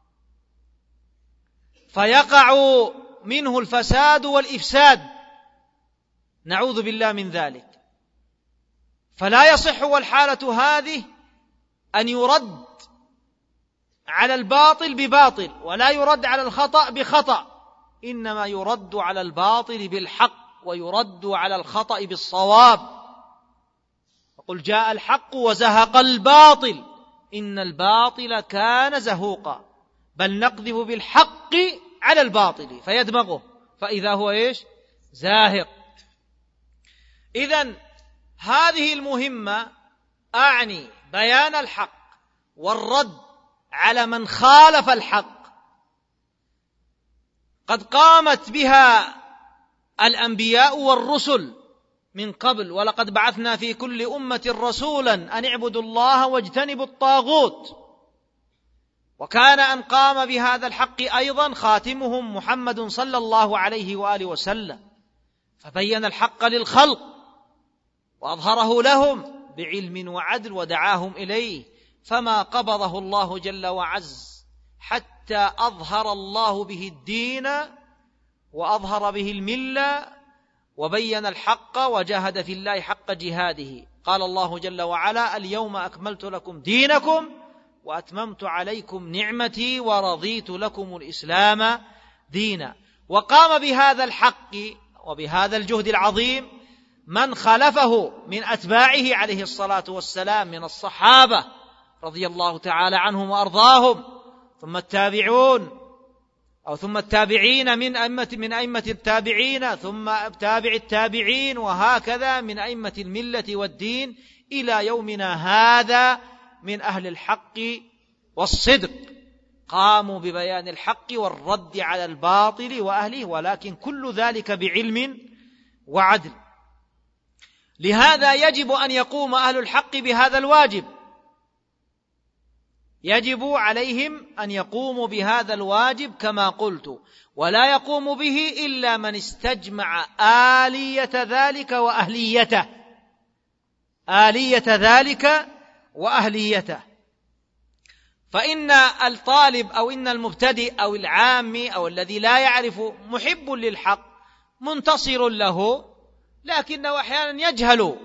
فيقع منه الفساد والإفساد، نعوذ بالله من ذلك. فلا يصح والحالة هذه أن يرد على الباطل بباطل ولا يرد على الخطأ بخطأ، إنما يرد على الباطل بالحق ويرد على الخطأ بالصواب. وقل جاء الحق وزهق الباطل إن الباطل كان زهوقا، بل نقذف بالحق على الباطل فيدمغه فإذا هو زاهق. إذن هذه المهمة أعني بيان الحق والرد على من خالف الحق، قد قامت بها الأنبياء والرسل من قبل، ولقد بعثنا في كل أمة رسولا أن اعبدوا الله واجتنبوا الطاغوت. وكان أن قام بهذا الحق أيضا خاتمهم محمد صلى الله عليه وآله وسلم، فبين الحق للخلق وأظهره لهم بعلم وعدل ودعاهم إليه، فما قبضه الله جل وعز حتى أظهر الله به الدين وأظهر به الملة وبين الحق وجاهد في الله حق جهاده. قال الله جل وعلا: اليوم أكملت لكم دينكم وأتممت عليكم نعمتي ورضيت لكم الإسلام دينا. وقام بهذا الحق وبهذا الجهد العظيم من خلفه من أتباعه عليه الصلاة والسلام من الصحابة رضي الله تعالى عنهم وأرضاهم، ثم التابعون ثم التابعين من أئمة التابعين، ثم تابع التابعين، وهكذا من أئمة الملة والدين إلى يومنا هذا من أهل الحق والصدق، قاموا ببيان الحق والرد على الباطل وأهله، ولكن كل ذلك بعلم وعدل. لهذا يجب أن يقوم أهل الحق بهذا الواجب، يجب عليهم أن يقوموا بهذا الواجب كما قلت، ولا يقوم به إلا من استجمع آلية ذلك وأهليته، آلية ذلك وأهليته. فإن الطالب أو إن المبتدئ أو العامي أو الذي لا يعرف محب للحق منتصر له، لكنه أحيانا يجهل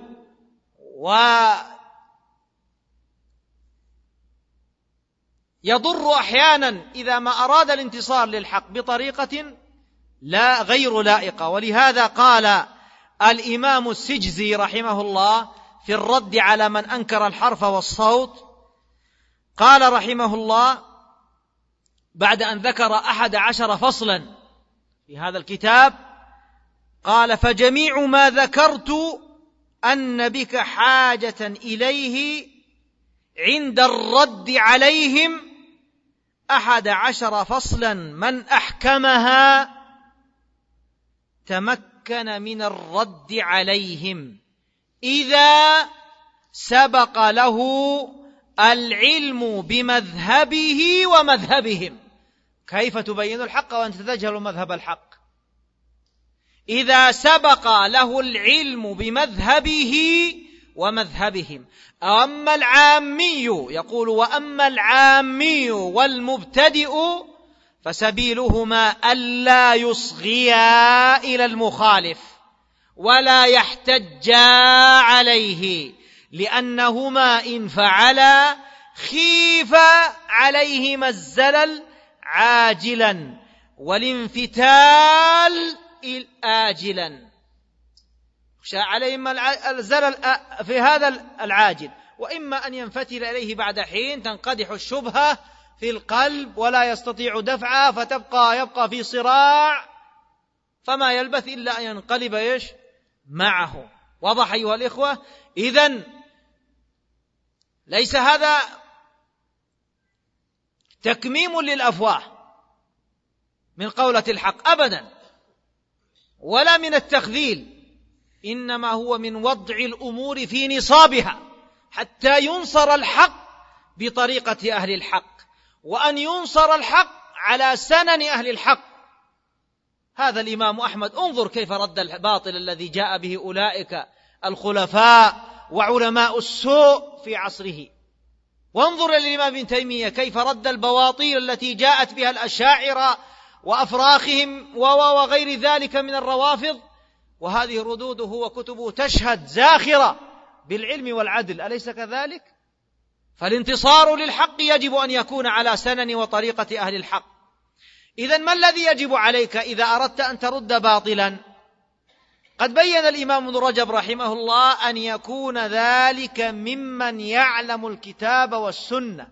ويضر أحيانا إذا ما أراد الانتصار للحق بطريقة لا غير لائقة. ولهذا قال الإمام السجزي رحمه الله في الرد على من أنكر الحرف والصوت، قال رحمه الله بعد أن ذكر 11 فصلا في هذا الكتاب، قال: فجميع ما ذكرت أن بك حاجة إليه عند الرد عليهم 11 فصلا من أحكمها تمكن من الرد عليهم إذا سبق له العلم بمذهبه ومذهبهم. كيف تبين الحق وأنت تجهل مذهب الحق؟ إذا سبق له العلم بمذهبه ومذهبهم. أما العامي، يقول: وأما العامي والمبتدئ فسبيلهما ألا يصغيا إلى المخالف ولا يحتجا عليه، لأنهما إن فعلا خيف عليهما الزلل عاجلا والانفتال آجلا، شاء عليهما الزلل في هذا العاجل، وإما أن ينفتل إليه بعد حين تنقدح الشبهة في القلب ولا يستطيع دفعها يبقى في صراع فما يلبث إلا أن ينقلب معه. واضح أيها الإخوة؟ إذن ليس هذا تكميم للأفواه من قولة الحق أبدا، ولا من التخذيل، إنما هو من وضع الأمور في نصابها حتى ينصر الحق بطريقة أهل الحق، وأن ينصر الحق على سنن أهل الحق. هذا الإمام أحمد انظر كيف رد الباطل الذي جاء به أولئك الخلفاء وعلماء السوء في عصره، وانظر للإمام ابن تيمية كيف رد البواطيل التي جاءت بها الأشاعرة وأفراخهم وغير ذلك من الروافض، وهذه ردوده وكتبه تشهد زاخرة بالعلم والعدل، أليس كذلك؟ فالانتصار للحق يجب أن يكون على سنن وطريقة أهل الحق. إذن ما الذي يجب عليك إذا أردت أن ترد باطلا؟ قد بين الإمام ابن رجب رحمه الله أن يكون ذلك ممن يعلم الكتاب والسنة.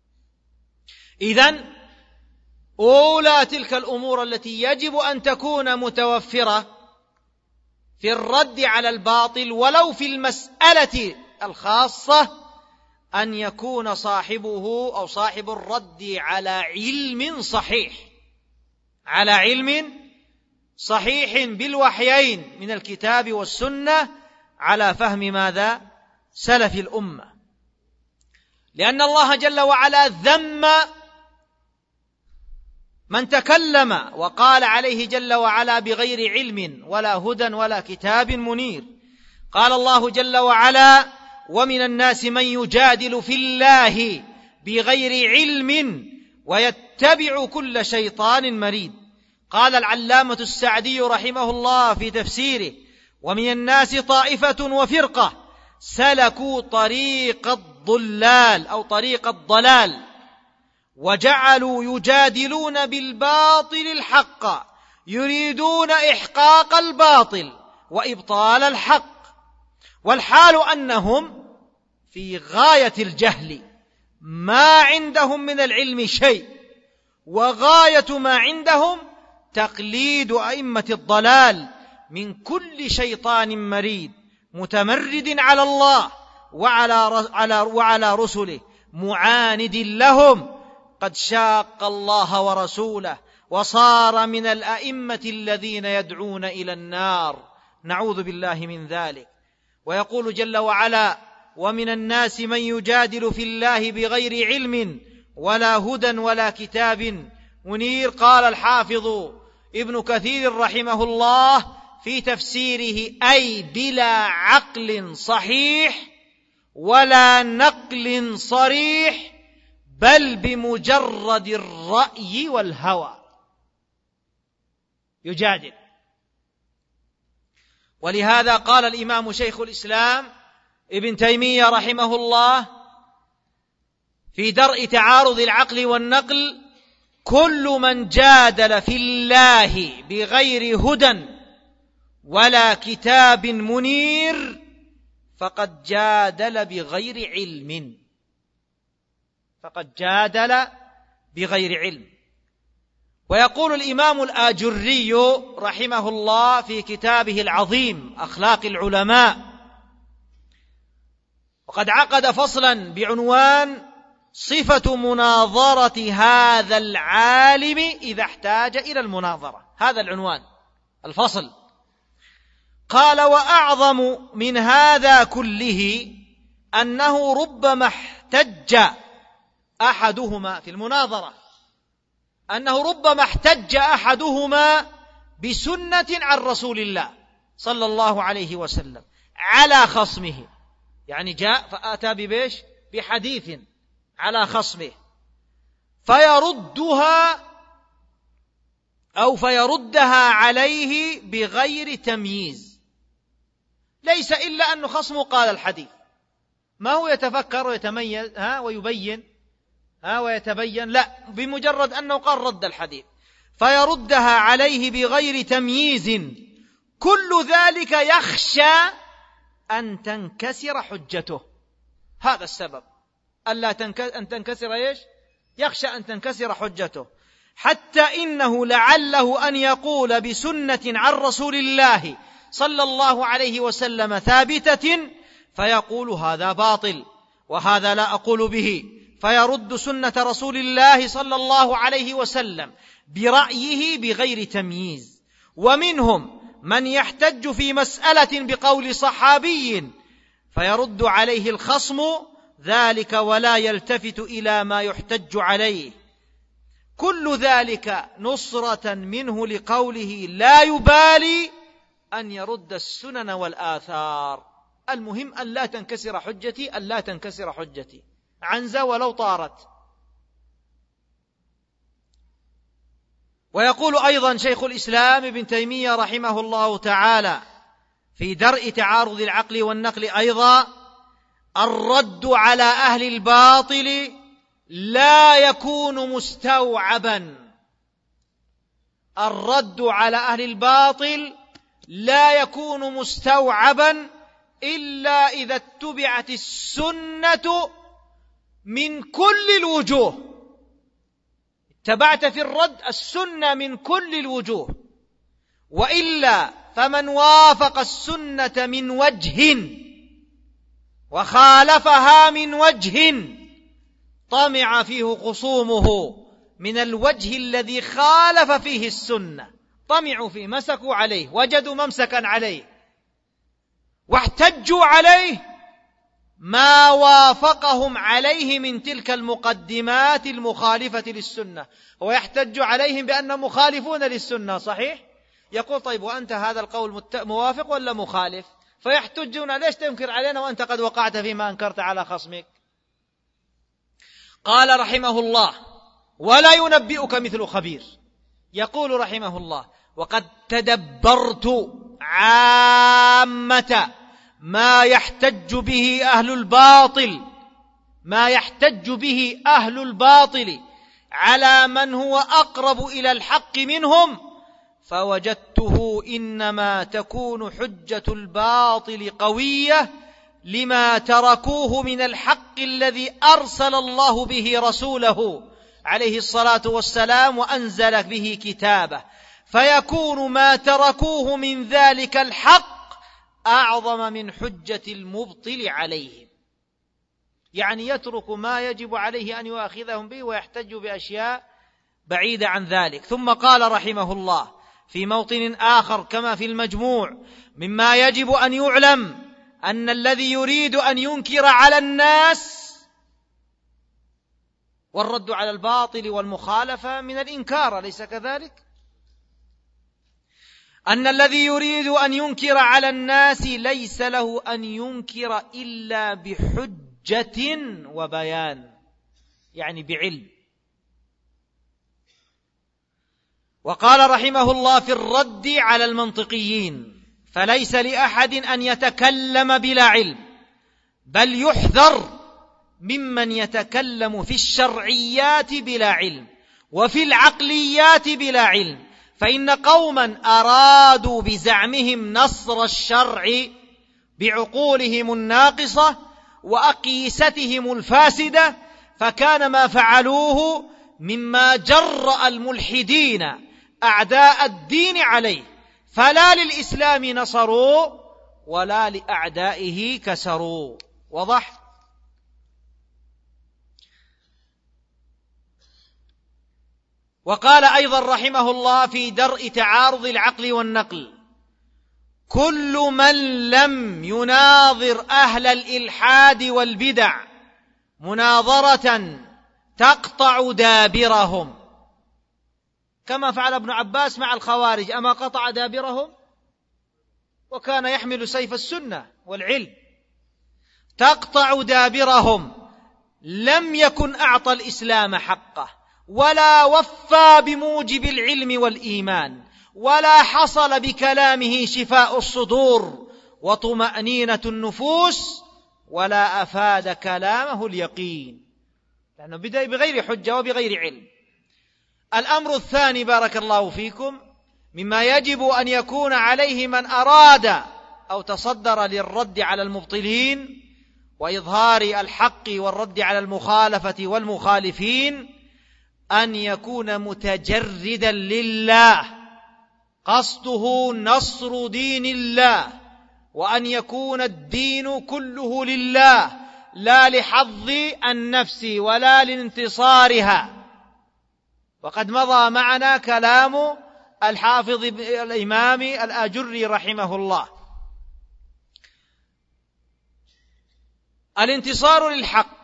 إذن أولى تلك الأمور التي يجب أن تكون متوفرة في الرد على الباطل ولو في المسألة الخاصة، أن يكون صاحبه أو صاحب الرد على علم صحيح، على علم صحيح بالوحيين من الكتاب والسنة، على فهم ماذا؟ سلف الأمة. لأن الله جل وعلا ذم من تكلم وقال عليه جل وعلا بغير علم ولا هدى ولا كتاب منير. قال الله جل وعلا: ومن الناس من يجادل في الله بغير علم ويتبع كل شيطان مريد. قال العلامة السعدي رحمه الله في تفسيره: ومن الناس طائفة وفرقة سلكوا طريق الضلال أو طريق الضلال وجعلوا يجادلون بالباطل الحق يريدون إحقاق الباطل وإبطال الحق، والحال أنهم في غاية الجهل، ما عندهم من العلم شيء، وغاية ما عندهم تقليد أئمة الضلال من كل شيطان مريد متمرد على الله وعلى رسله معاند لهم، قد شاق الله ورسوله وصار من الأئمة الذين يدعون إلى النار، نعوذ بالله من ذلك. ويقول جل وعلا: ومن الناس من يجادل في الله بغير علم ولا هدى ولا كتاب منير. قال الحافظ ابن كثير رحمه الله في تفسيره: أي بلا عقل صحيح ولا نقل صريح، بل بمجرد الرأي والهوى يجادل. ولهذا قال الإمام شيخ الإسلام ابن تيمية رحمه الله في درء تعارض العقل والنقل: كل من جادل في الله بغير هدى ولا كتاب منير فقد جادل بغير علم، فقد جادل بغير علم. ويقول الإمام الآجري رحمه الله في كتابه العظيم أخلاق العلماء، وقد عقد فصلا بعنوان صفة مناظرة هذا العالم إذا احتاج إلى المناظرة، هذا العنوان الفصل. قال: وأعظم من هذا كله أنه ربما احتج أحدهما في المناظرة، أنه ربما احتج أحدهما بسنة عن رسول الله صلى الله عليه وسلم على خصمه، يعني جاء فأتى ببيش بحديث على خصمه فيردها عليه بغير تمييز، ليس إلا أن خصمه قال الحديث، ما هو يتفكر ويتميز ويبين ويتبين، لا، بمجرد أنه قال رد الحديث فيردها عليه بغير تمييز، كل ذلك يخشى أن تنكسر حجته. هذا السبب، أن تنكسر إيش؟ يخشى أن تنكسر حجته، حتى إنه لعله أن يقول بسنة عن رسول الله صلى الله عليه وسلم ثابتة فيقول هذا باطل وهذا لا أقول به، فيرد سنة رسول الله صلى الله عليه وسلم برأيه بغير تمييز. ومنهم من يحتج في مسألة بقول صحابي فيرد عليه الخصم ذلك ولا يلتفت إلى ما يحتج عليه، كل ذلك نصرة منه لقوله لا يبالي أن يرد السنن والآثار، المهم أن لا تنكسر حجتي، أن لا تنكسر حجتي عنزة ولو طارت. ويقول أيضا شيخ الإسلام ابن تيمية رحمه الله تعالى في درء تعارض العقل والنقل أيضا: الرد على أهل الباطل لا يكون مستوعبا، الرد على أهل الباطل لا يكون مستوعبا إلا إذا اتبعت السنة من كل الوجوه، اتبعت في الرد السنة من كل الوجوه، وإلا فمن وافق السنة من وجه وخالفها من وجه طمع فيه خصومه من الوجه الذي خالف فيه السنة، طمعوا فيه، مسكوا عليه، وجدوا ممسكا عليه واحتجوا عليه ما وافقهم عليه من تلك المقدمات المخالفة للسنة، ويحتج عليهم بأنهم مخالفون للسنة، صحيح؟ يقول طيب وأنت هذا القول موافق ولا مخالف؟ فيحتجون ليش تنكر علينا وأنت قد وقعت فيما أنكرت على خصمك؟ قال رحمه الله: ولا ينبئك مثل خبير. يقول رحمه الله: وقد تدبرت عامة ما يحتج به أهل الباطل على من هو أقرب إلى الحق منهم، فوجدته إنما تكون حجة الباطل قوية لما تركوه من الحق الذي أرسل الله به رسوله عليه الصلاة والسلام وأنزل به كتابه، فيكون ما تركوه من ذلك الحق أعظم من حجة المبطل عليهم. يعني يترك ما يجب عليه أن يؤاخذهم به ويحتج بأشياء بعيدة عن ذلك. ثم قال رحمه الله في موطن آخر كما في المجموع: مما يجب أن يعلم أن الذي يريد أن ينكر على الناس، والرد على الباطل والمخالفة من الإنكار، ليس كذلك؟ أن الذي يريد أن ينكر على الناس ليس له أن ينكر إلا بحجة وبيان، يعني بعلم. وقال رحمه الله في الرد على المنطقيين: فليس لأحد أن يتكلم بلا علم، بل يحذر ممن يتكلم في الشرعيات بلا علم وفي العقليات بلا علم، فإن قوما أرادوا بزعمهم نصر الشرع بعقولهم الناقصة وأقيستهم الفاسدة، فكان ما فعلوه مما جرأ الملحدين أعداء الدين عليه، فلا للإسلام نصروا ولا لأعدائه كسروا. وضح؟ وقال أيضا رحمه الله في درء تعارض العقل والنقل: كل من لم يناظر أهل الإلحاد والبدع مناظرة تقطع دابرهم، كما فعل ابن عباس مع الخوارج، أما قطع دابرهم؟ وكان يحمل سيف السنة والعلم. تقطع دابرهم، لم يكن أعطى الإسلام حقه، ولا وفى بموجب العلم والإيمان، ولا حصل بكلامه شفاء الصدور وطمأنينة النفوس، ولا أفاد كلامه اليقين، لأنه بدأ بغير حجة وبغير علم. الأمر الثاني بارك الله فيكم مما يجب أن يكون عليه من أراد أو تصدر للرد على المبطلين وإظهار الحق والرد على المخالفة والمخالفين، أن يكون متجردا لله، قصده نصر دين الله، وأن يكون الدين كله لله، لا لحظ النفس ولا لانتصارها. وقد مضى معنا كلام الحافظ الإمام الآجري رحمه الله. الانتصار للحق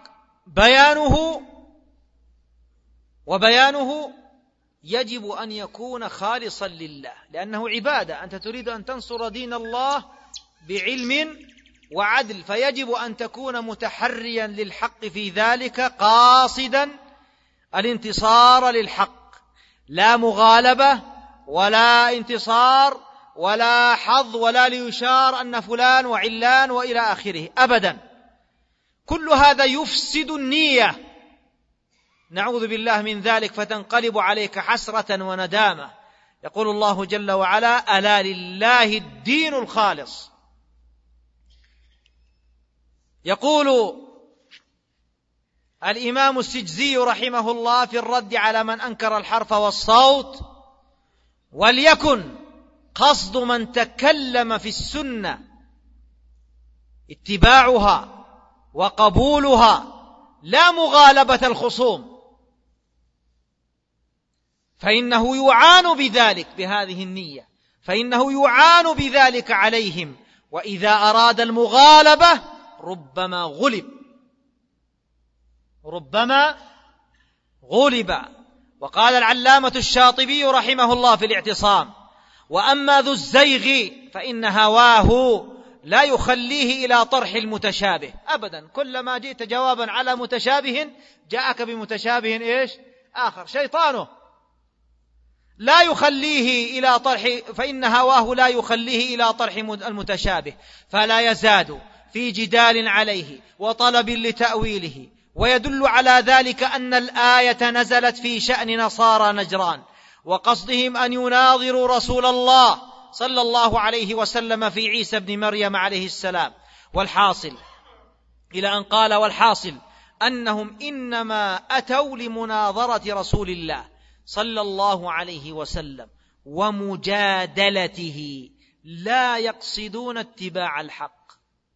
وبيانه يجب أن يكون خالصا لله، لأنه عبادة، أنت تريد أن تنصر دين الله بعلم وعدل، فيجب أن تكون متحريا للحق في ذلك، قاصدا الانتصار للحق، لا مغالبة ولا انتصار ولا حظ ولا ليشار أن فلان وعلان وإلى آخره أبدا. كل هذا يفسد النية، نعوذ بالله من ذلك، فتنقلب عليك حسرة وندامة. يقول الله جل وعلا: ألا لله الدين الخالص. يقول الإمام السجزي رحمه الله في الرد على من أنكر الحرف والصوت: وليكن قصد من تكلم في السنة اتباعها وقبولها، لا مغالبة الخصوم، فإنه يعان بذلك، بهذه النية، فإنه يعان بذلك عليهم، وإذا أراد المغالبة ربما غلب. وقال العلامة الشاطبي رحمه الله في الاعتصام: وأما ذو الزيغ فإن هواه لا يخليه إلى طرح المتشابه أبدا، كلما جئت جوابا على متشابه جاءك بمتشابه آخر، شيطانه. لا يخليه إلى طرح، فإن هواه لا يخليه إلى طرح المتشابه، فلا يزاد في جدال عليه وطلب لتأويله. ويدل على ذلك أن الآية نزلت في شأن نصارى نجران، وقصدهم أن يناظروا رسول الله صلى الله عليه وسلم في عيسى بن مريم عليه السلام. والحاصل إلى أن قال: والحاصل أنهم إنما أتوا لمناظرة رسول الله صلى الله عليه وسلم ومجادلته، لا يقصدون اتباع الحق.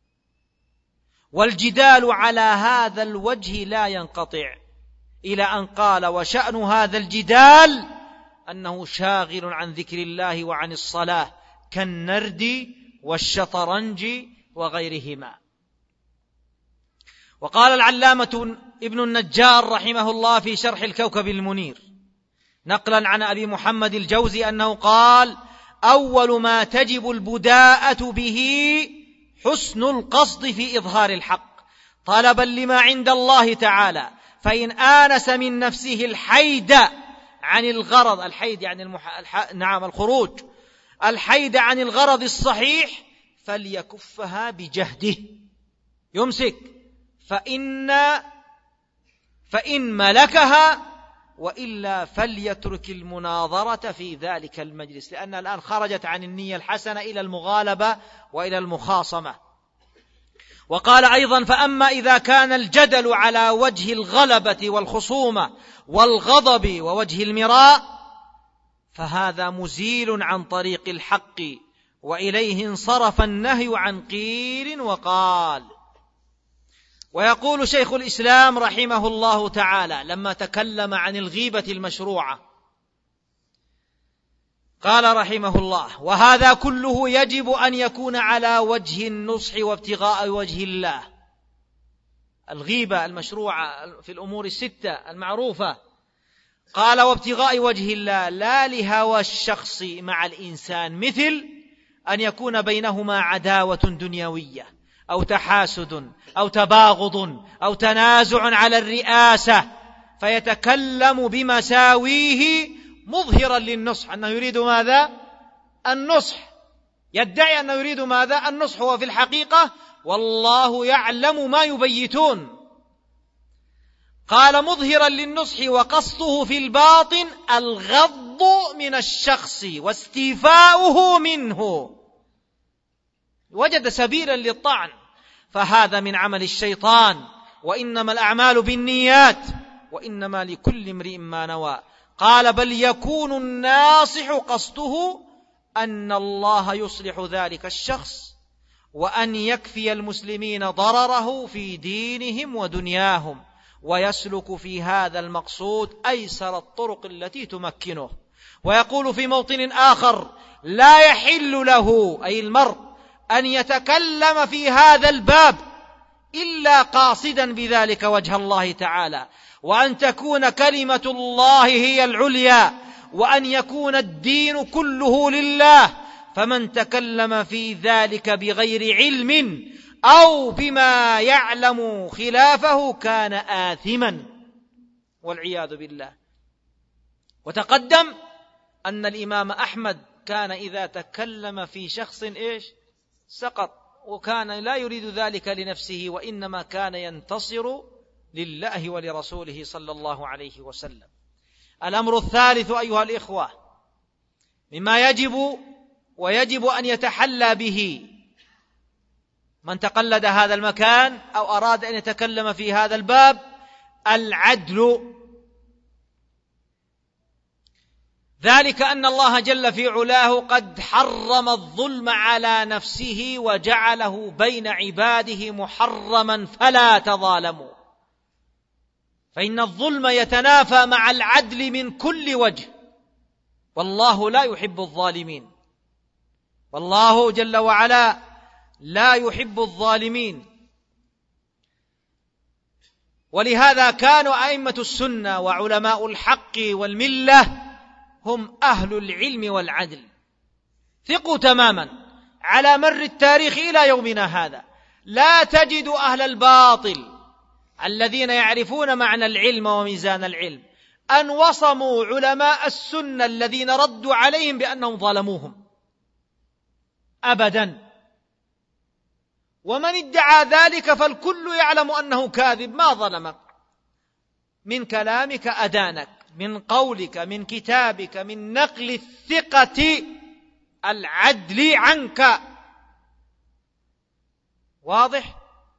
والجدال على هذا الوجه لا ينقطع، إلى أن قال: وشأن هذا الجدال أنه شاغل عن ذكر الله وعن الصلاة، كالنرد والشطرنج وغيرهما. وقال العلامة ابن النجار رحمه الله في شرح الكوكب المنير نقلا عن أبي محمد الجوزي أنه قال: أول ما تجب البداءة به حسن القصد في إظهار الحق، طلبا لما عند الله تعالى، فإن آنس من نفسه الحيد عن الغرض، الحيد يعني الخروج، الحيد عن الغرض الصحيح، فليكفها بجهده، يمسك، فإن ملكها، وإلا فليترك المناظرة في ذلك المجلس، لأن الآن خرجت عن النية الحسنة إلى المغالبة وإلى المخاصمة. وقال أيضا: فأما إذا كان الجدل على وجه الغلبة والخصومة والغضب ووجه المراء، فهذا مزيل عن طريق الحق، وإليه انصرف النهي عن قيل وقال. ويقول شيخ الإسلام رحمه الله تعالى لما تكلم عن الغيبة المشروعة، قال رحمه الله: وهذا كله يجب أن يكون على وجه النصح وابتغاء وجه الله. الغيبة المشروعة في الأمور الستة المعروفة، قال: وابتغاء وجه الله، لا لهوى الشخص مع الإنسان، مثل أن يكون بينهما عداوة دنيوية أو تحاسد أو تباغض أو تنازع على الرئاسة، فيتكلم بمساويه مظهرا للنصح، أنه يريد ماذا؟ النصح، يدعي أنه يريد ماذا؟ النصح، وفي الحقيقة والله يعلم ما يبيتون. قال: مظهرا للنصح، وقصده في الباطن الغض من الشخص واستيفاؤه منه، وجد سبيلا للطعن، فهذا من عمل الشيطان، وإنما الأعمال بالنيات، وإنما لكل امرئ ما نوى. قال: بل يكون الناصح قصده أن الله يصلح ذلك الشخص، وأن يكفي المسلمين ضرره في دينهم ودنياهم، ويسلك في هذا المقصود أيسر الطرق التي تمكنه. ويقول في موطن آخر: لا يحل له، أي المرء، أن يتكلم في هذا الباب إلا قاصدا بذلك وجه الله تعالى، وأن تكون كلمة الله هي العليا، وأن يكون الدين كله لله، فمن تكلم في ذلك بغير علم أو بما يعلم خلافه كان آثما والعياذ بالله. وتقدم أن الإمام أحمد كان إذا تكلم في شخص سقط، وكان لا يريد ذلك لنفسه، وإنما كان ينتصر لله ولرسوله صلى الله عليه وسلم. الأمر الثالث أيها الإخوة مما يجب أن يتحلى به من تقلد هذا المكان أو أراد أن يتكلم في هذا الباب: العدل. ذلك أن الله جل في علاه قد حرم الظلم على نفسه وجعله بين عباده محرما، فلا تظالموا، فإن الظلم يتنافى مع العدل من كل وجه، والله لا يحب الظالمين، والله جل وعلا لا يحب الظالمين. ولهذا كانوا أئمة السنة وعلماء الحق والملة هم أهل العلم والعدل، ثقوا تماما على مر التاريخ إلى يومنا هذا. لا تجد أهل الباطل الذين يعرفون معنى العلم وميزان العلم أن وصموا علماء السنة الذين ردوا عليهم بأنهم ظلموهم أبدا. ومن ادعى ذلك فالكل يعلم أنه كاذب، ما ظلمك، من كلامك أدانك، من قولك، من كتابك، من نقل الثقة العدل عنك. واضح؟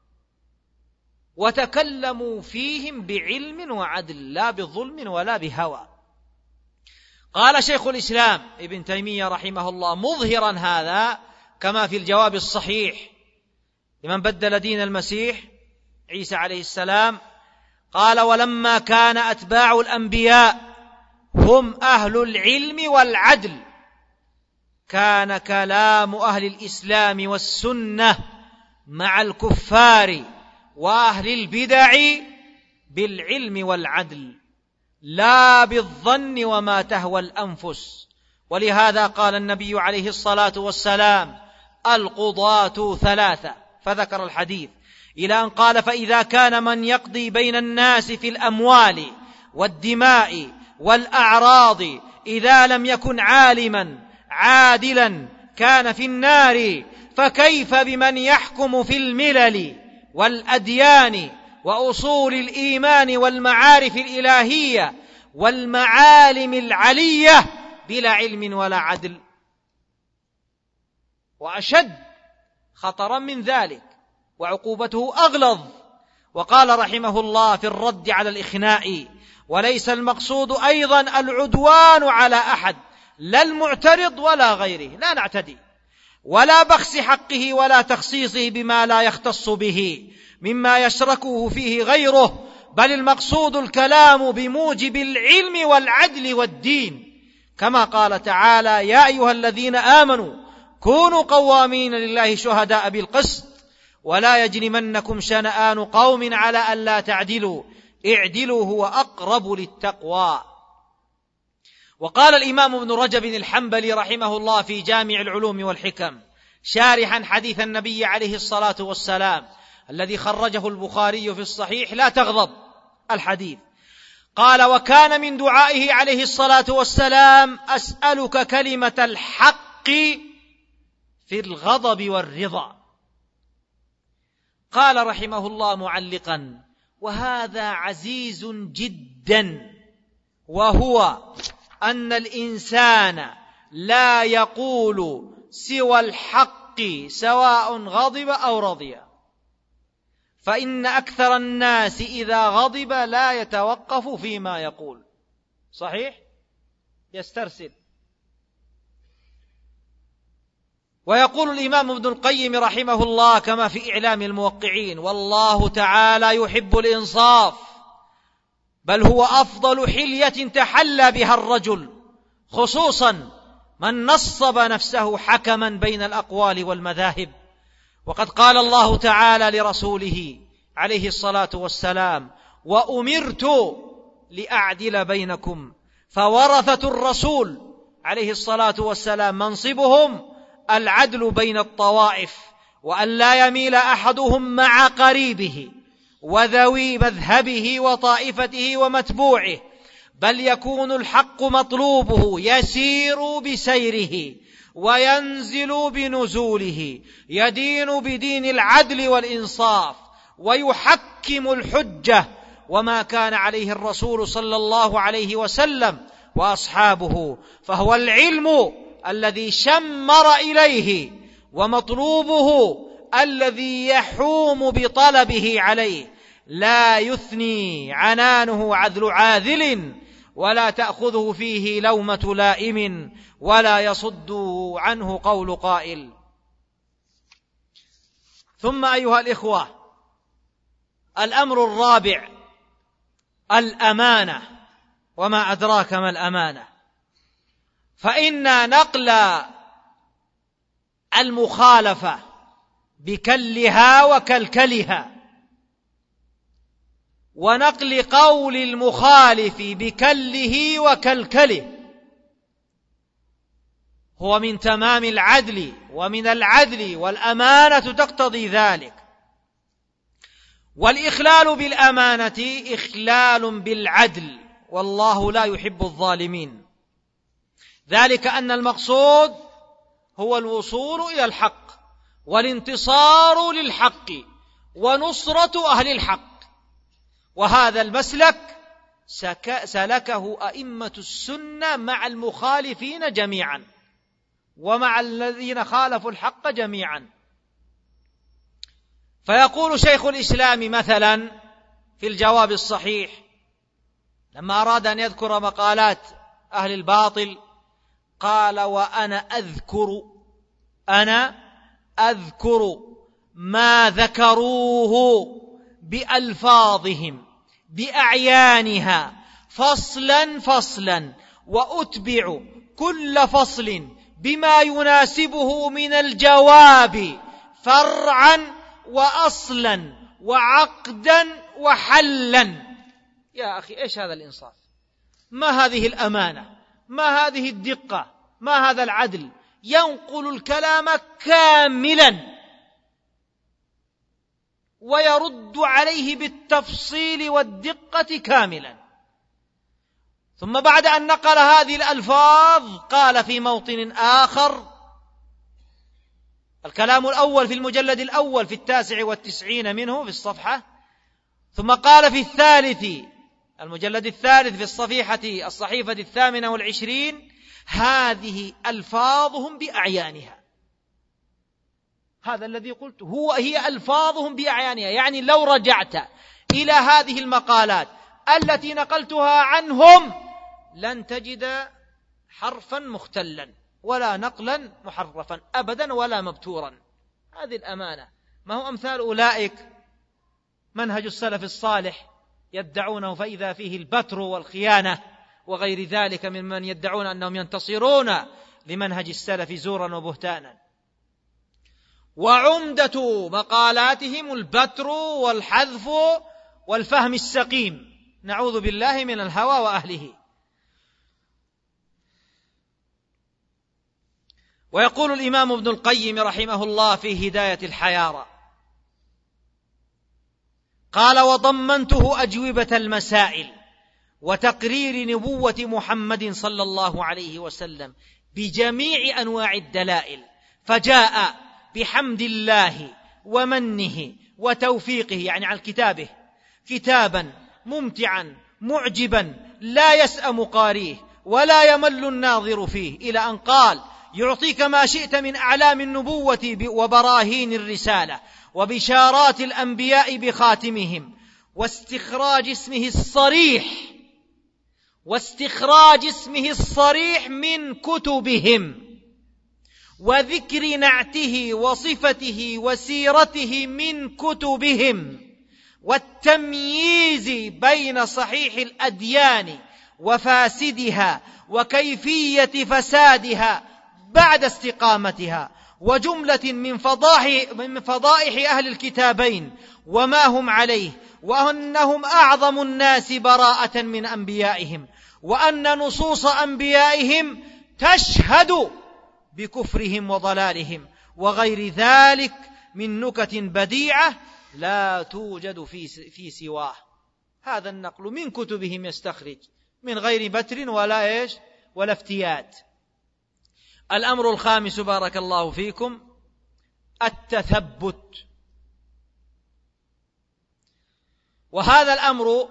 وتكلموا فيهم بعلم وعدل لا بظلم ولا بهوى. قال شيخ الإسلام ابن تيمية رحمه الله مظهرا هذا كما في الجواب الصحيح لمن بدل دين المسيح عيسى عليه السلام، قال: ولما كان أتباع الأنبياء هم أهل العلم والعدل كان كلام أهل الإسلام والسنة مع الكفار وأهل البدع بالعلم والعدل لا بالظن وما تهوى الأنفس. ولهذا قال النبي عليه الصلاة والسلام: القضاة ثلاثة، فذكر الحديث إلى أن قال: فإذا كان من يقضي بين الناس في الأموال والدماء والأعراض إذا لم يكن عالما عادلا كان في النار، فكيف بمن يحكم في الملل والأديان وأصول الإيمان والمعارف الإلهية والمعالم العلية بلا علم ولا عدل؟ وأشد خطرا من ذلك وعقوبته أغلظ. وقال رحمه الله في الرد على الإخناء: وليس المقصود أيضا العدوان على أحد، لا المعترض ولا غيره، لا نعتدي، ولا بخس حقه ولا تخصيصه بما لا يختص به مما يشركه فيه غيره، بل المقصود الكلام بموجب العلم والعدل والدين، كما قال تعالى: يا أيها الذين آمنوا كونوا قوامين لله شهداء بالقسط ولا يجرمنكم شنآن قوم على ألا تعدلوا اعدلوا هو أقرب للتقوى. وقال الإمام ابن رجب الحنبلي رحمه الله في جامع العلوم والحكم شارحا حديث النبي عليه الصلاة والسلام الذي خرجه البخاري في الصحيح: لا تغضب، الحديث، قال: وكان من دعائه عليه الصلاة والسلام: أسألك كلمة الحق في الغضب والرضا. قال رحمه الله معلقا: وهذا عزيز جدا، وهو أن الإنسان لا يقول سوى الحق سواء غضب أو رضي، فإن أكثر الناس إذا غضب لا يتوقف فيما يقول. صحيح؟ يسترسل. ويقول الإمام ابن القيم رحمه الله كما في إعلام الموقعين: والله تعالى يحب الإنصاف، بل هو أفضل حلية تحلى بها الرجل، خصوصا من نصب نفسه حكما بين الأقوال والمذاهب. وقد قال الله تعالى لرسوله عليه الصلاة والسلام: وأمرت لأعدل بينكم. فورثة الرسول عليه الصلاة والسلام منصبهم العدل بين الطوائف، وأن لا يميل أحدهم مع قريبه وذوي مذهبه وطائفته ومتبوعه، بل يكون الحق مطلوبه يسير بسيره وينزل بنزوله، يدين بدين العدل والإنصاف ويحكم الحجة وما كان عليه الرسول صلى الله عليه وسلم وأصحابه، فهو العلم الذي شمر إليه ومطلوبه الذي يحوم بطلبه عليه، لا يثني عنانه عذل عاذل ولا تأخذه فيه لومة لائم ولا يصد عنه قول قائل. ثم أيها الإخوة، الأمر الرابع الأمانة. وما أدراك ما الأمانة؟ فإن نقل المخالفة بكلها وكلكلها ونقل قول المخالف بكله وكلكله هو من تمام العدل ومن العدل، والأمانة تقتضي ذلك. والإخلال بالأمانة إخلال بالعدل، والله لا يحب الظالمين. ذلك أن المقصود هو الوصول إلى الحق والانتصار للحق ونصرة أهل الحق، وهذا المسلك سلكه أئمة السنة مع المخالفين جميعا ومع الذين خالفوا الحق جميعا. فيقول شيخ الإسلام مثلا في الجواب الصحيح لما أراد أن يذكر مقالات أهل الباطل قال: وأنا أذكر ما ذكروه بألفاظهم بأعيانها فصلا فصلا، وأتبع كل فصل بما يناسبه من الجواب فرعا وأصلا وعقدا وحلا. يا أخي إيش هذا الإنصاف؟ ما هذه الأمانة؟ ما هذه الدقة؟ ما هذا العدل؟ ينقل الكلام كاملا ويرد عليه بالتفصيل والدقة كاملا. ثم بعد أن نقل هذه الألفاظ قال في موطن آخر، الكلام الأول في المجلد الأول في 99 منه في الصفحة، ثم قال في المجلد الثالث في الصحيفة 28: هذه ألفاظهم بأعيانها. هذا الذي قلت هي ألفاظهم بأعيانها، يعني لو رجعت إلى هذه المقالات التي نقلتها عنهم لن تجد حرفا مختلا ولا نقلا محرفا أبدا ولا مبتورا. هذه الأمانة. ما هو أمثال أولئك منهج السلف الصالح يدعونه فإذا فيه البتر والخيانة وغير ذلك ممن يدعون أنهم ينتصرون لمنهج السلف زورا وبهتانا. وعمدة مقالاتهم البتر والحذف والفهم السقيم، نعوذ بالله من الهوى وأهله. ويقول الإمام ابن القيم رحمه الله في هداية الحيارى قال: وضمنته أجوبة المسائل وتقرير نبوة محمد صلى الله عليه وسلم بجميع أنواع الدلائل، فجاء بحمد الله ومنه وتوفيقه، يعني عن كتابه، كتابا ممتعا معجبا لا يسأم قاريه ولا يمل الناظر فيه، إلى أن قال: يعطيك ما شئت من أعلام النبوة وبراهين الرسالة وبشارات الأنبياء بخاتمهم، واستخراج اسمه الصريح من كتبهم، وذكر نعته وصفته وسيرته من كتبهم، والتمييز بين صحيح الأديان وفاسدها وكيفية فسادها بعد استقامتها، وجملة من فضائح أهل الكتابين وما هم عليه، وأنهم أعظم الناس براءة من أنبيائهم، وأن نصوص أنبيائهم تشهد بكفرهم وضلالهم، وغير ذلك من نكت بديعة لا توجد في سواه. هذا النقل من كتبهم يستخرج من غير بتر ولا افتيات. الأمر الخامس بارك الله فيكم التثبت، وهذا الأمر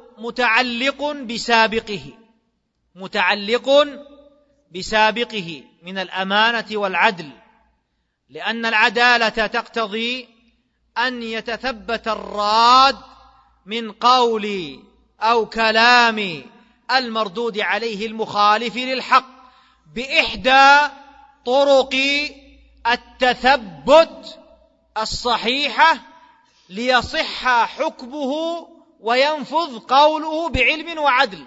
متعلق بسابقه من الأمانة والعدل، لأن العدالة تقتضي أن يتثبت الراد من قول أو كلام المردود عليه المخالف للحق بإحدى طرق التثبت الصحيحة ليصح حكمه وينفذ قوله بعلم وعدل.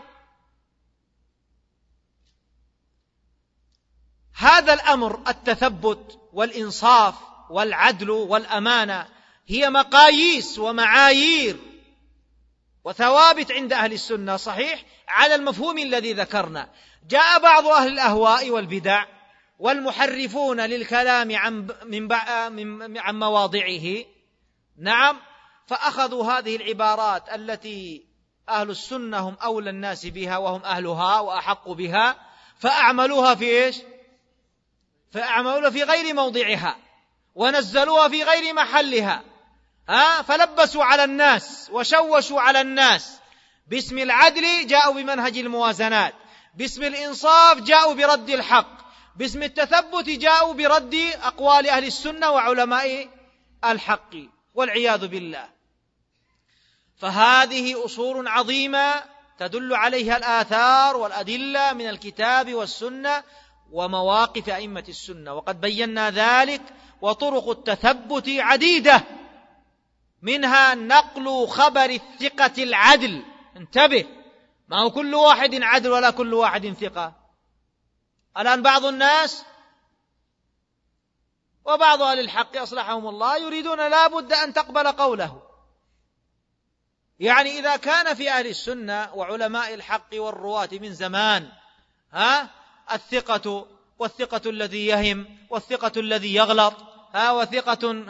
هذا الأمر التثبت والإنصاف والعدل والأمانة هي مقاييس ومعايير وثوابت عند أهل السنة صحيح على المفهوم الذي ذكرنا. جاء بعض أهل الأهواء والبدع والمحرفون للكلام عن مواضعه، نعم، فأخذوا هذه العبارات التي أهل السنة هم أولى الناس بها وهم أهلها وأحق بها، فأعملوها في إيش؟ فأعملوها في غير موضعها ونزلوها في غير محلها، فلبسوا على الناس وشوشوا على الناس. باسم العدل جاءوا بمنهج الموازنات، باسم الإنصاف جاءوا برد الحق، باسم التثبت جاءوا برد أقوال أهل السنة وعلماء الحق، والعياذ بالله. فهذه أصول عظيمة تدل عليها الآثار والأدلة من الكتاب والسنة ومواقف أئمة السنة، وقد بينا ذلك. وطرق التثبت عديدة، منها نقل خبر الثقة العدل. انتبه، ما هو كل واحد عدل ولا كل واحد ثقة. الآن بعض الناس وبعض أهل الحق أصلحهم الله يريدون لا بد أن تقبل قوله. يعني إذا كان في أهل السنة وعلماء الحق والرواة من زمان الثقة والثقة الذي يهم والثقة الذي يغلط وثقة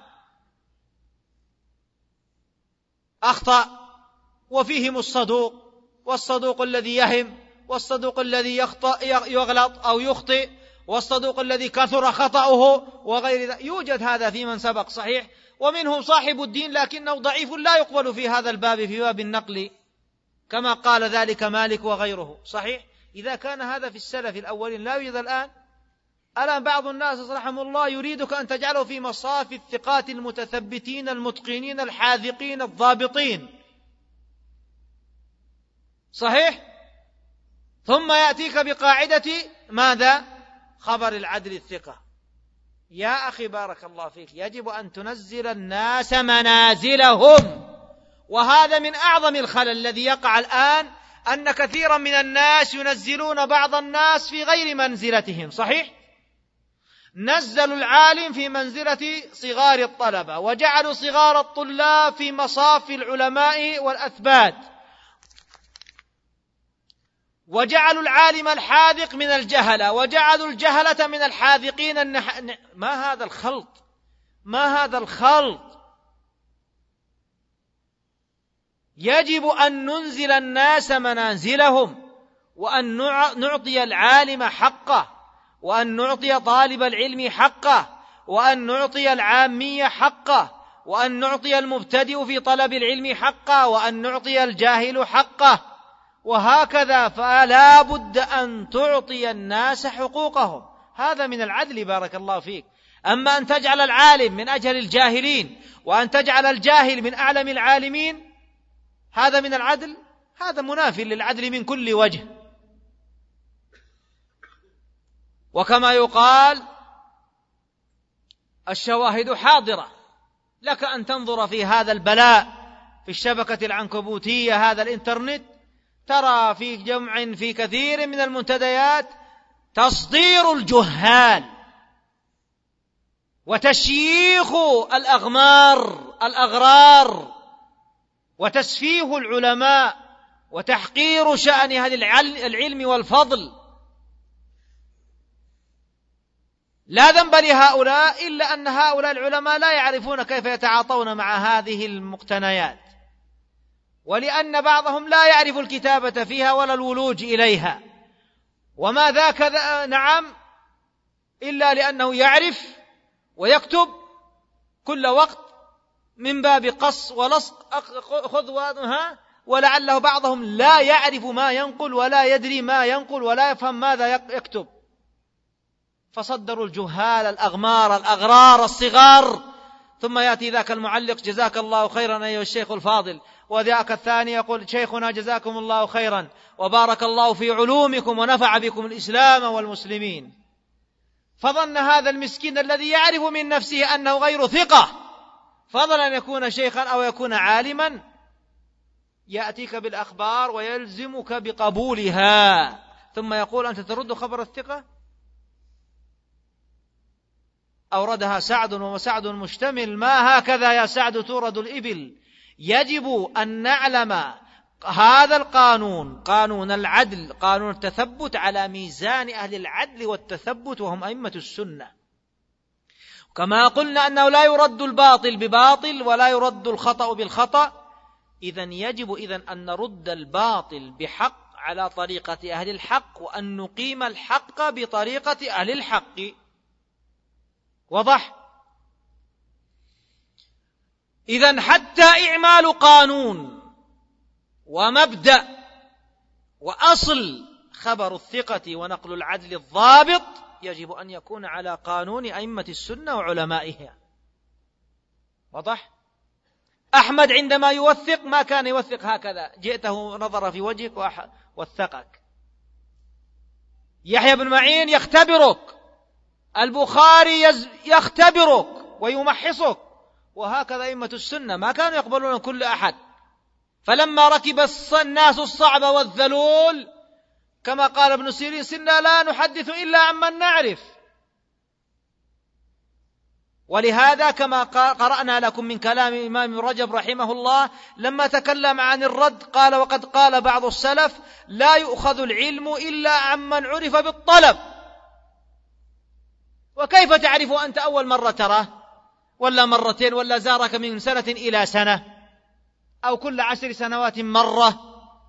أخطأ، وفيهم الصدوق والصدوق الذي يهم والصدوق الذي يغلط أو يخطئ والصدوق الذي كثر خطأه وغير ذلك. يوجد هذا في من سبق صحيح، ومنهم صاحب الدين لكنه ضعيف لا يقبل في هذا الباب، في باب النقل، كما قال ذلك مالك وغيره صحيح. إذا كان هذا في السلف الأولين لا يوجد الآن. بعض الناس رحمه الله يريدك أن تجعله في مصاف الثقات المتثبتين المتقنين الحاذقين الضابطين صحيح، ثم يأتيك بقاعدة ماذا؟ خبر العدل الثقة. يا أخي بارك الله فيك، يجب أن تنزل الناس منازلهم، وهذا من أعظم الخلل الذي يقع الآن، أن كثيرا من الناس ينزلون بعض الناس في غير منزلتهم صحيح. نزلوا العالم في منزلة صغار الطلبة، وجعلوا صغار الطلاب في مصاف العلماء والأثبات، وجعلوا العالم الحاذق من الجهلة، وجعلوا الجهلة من الحاذقين ما هذا الخلط؟ ما هذا الخلط؟ يجب أن ننزل الناس منازلهم، وأن نعطي العالم حقه، وأن نعطي طالب العلم حقه، وأن نعطي العامي حقه، وأن نعطي المبتدئ في طلب العلم حقه، وأن نعطي الجاهل حقه، وهكذا. فلا بد أن تعطي الناس حقوقهم، هذا من العدل بارك الله فيك. أما أن تجعل العالم من أجهل الجاهلين وأن تجعل الجاهل من أعلم العالمين، هذا من العدل؟ هذا منافي للعدل من كل وجه. وكما يقال الشواهد حاضرة، لك أن تنظر في هذا البلاء في الشبكة العنكبوتية، هذا الإنترنت، ترى في جمع في كثير من المنتديات تصدير الجهال وتشييخ الأغرار وتسفيه العلماء وتحقير شأن أهل العلم والفضل. لا ذنب لهؤلاء إلا أن هؤلاء العلماء لا يعرفون كيف يتعاطون مع هذه المقتنيات، ولأن بعضهم لا يعرف الكتابة فيها ولا الولوج إليها، وما ذاك نعم إلا لأنه يعرف ويكتب كل وقت من باب قص ولصق خذ ولعله بعضهم لا يعرف ما ينقل ولا يدري ما ينقل ولا يفهم ماذا يكتب. فصدروا الجهال الأغمار الأغرار الصغار، ثم يأتي ذاك المعلق جزاك الله خيرا أيها الشيخ الفاضل، وذاك الثاني يقول شيخنا جزاكم الله خيرا وبارك الله في علومكم ونفع بكم الإسلام والمسلمين. فظن هذا المسكين الذي يعرف من نفسه أنه غير ثقة، فضل أن يكون شيخا أو يكون عالما، يأتيك بالأخبار ويلزمك بقبولها، ثم يقول أنت ترد خبر الثقة. أوردها سعد وسعد مشتمل، ما هكذا يا سعد تورد الإبل. يجب أن نعلم هذا القانون، قانون العدل، قانون التثبت على ميزان أهل العدل والتثبت وهم أئمة السنة. كما قلنا أنه لا يرد الباطل بباطل ولا يرد الخطأ بالخطأ، إذن يجب أن نرد الباطل بحق على طريقة أهل الحق، وأن نقيم الحق بطريقة أهل الحق. وضح؟ إذن حتى إعمال قانون ومبدأ وأصل خبر الثقة ونقل العدل الضابط يجب أن يكون على قانون أئمة السنة وعلمائها. وضح؟ أحمد عندما يوثق ما كان يوثق هكذا، جئته نظر في وجهك ووثقك. يحيى بن معين يختبرك، البخاري يختبرك ويمحصك، وهكذا أئمة السنة ما كانوا يقبلون كل أحد. فلما ركب الناس الصعب والذلول كما قال ابن سيرين سنا لا نحدث إلا عمن نعرف. ولهذا كما قرأنا لكم من كلام الإمام رجب رحمه الله لما تكلم عن الرد قال: وقد قال بعض السلف لا يؤخذ العلم إلا عمن عرف بالطلب. وكيف تعرف أنت أول مرة تراه ولا مرتين ولا زارك من سنة إلى سنة أو كل 10 سنوات مرة؟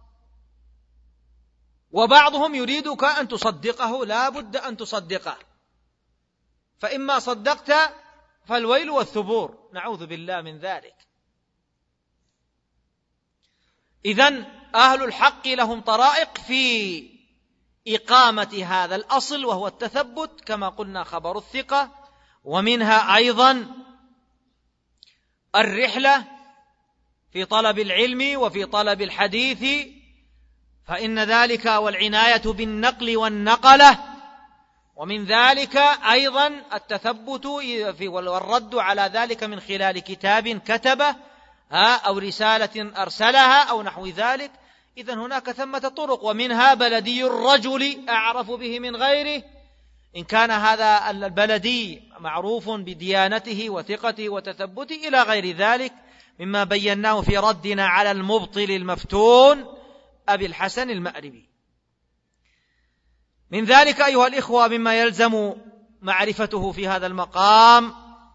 وبعضهم يريدك أن تصدقه، لا بد أن تصدقه، فإما صدقت فالويل والثبور، نعوذ بالله من ذلك. إذن أهل الحق لهم طرائق في إقامة هذا الأصل وهو التثبت كما قلنا خبر الثقة، ومنها أيضا الرحلة في طلب العلم وفي طلب الحديث، فإن ذلك والعناية بالنقل والنقلة، ومن ذلك أيضا التثبت والرد على ذلك من خلال كتاب كتبه أو رسالة أرسلها أو نحو ذلك. إذن هناك ثمة طرق، ومنها بلدي الرجل أعرف به من غيره، إن كان هذا البلدي معروف بديانته وثقته وتثبته إلى غير ذلك مما بيناه في ردنا على المبطل المفتون أبي الحسن المأربي. من ذلك أيها الإخوة مما يلزم معرفته في هذا المقام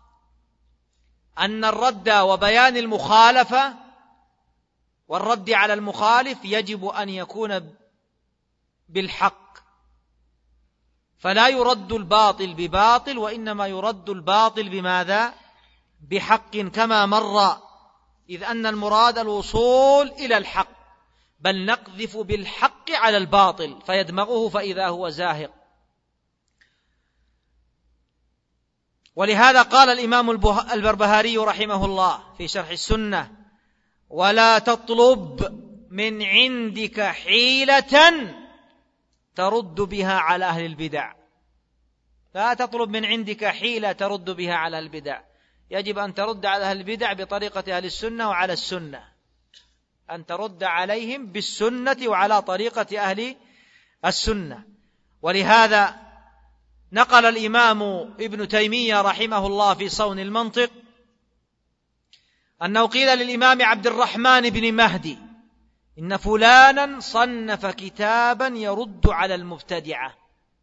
أن الرد وبيان المخالفة والرد على المخالف يجب أن يكون بالحق، فلا يرد الباطل بباطل، وإنما يرد الباطل بماذا؟ بحق كما مر، إذ أن المراد الوصول إلى الحق، بل نقذف بالحق على الباطل فيدمغه فإذا هو زاهق. ولهذا قال الإمام البربهاري رحمه الله في شرح السنة: ولا تطلب من عندك حيلة ترد بها على أهل البدع. لا تطلب من عندك حيلة ترد بها على البدع، يجب أن ترد على أهل البدع بطريقة أهل السنة وعلى السنة، أن ترد عليهم بالسنة وعلى طريقة أهل السنة. ولهذا نقل الإمام ابن تيمية رحمه الله في صون المنطق أنه قيل للإمام عبد الرحمن بن مهدي: إن فلانا صنف كتابا يرد على المبتدعة.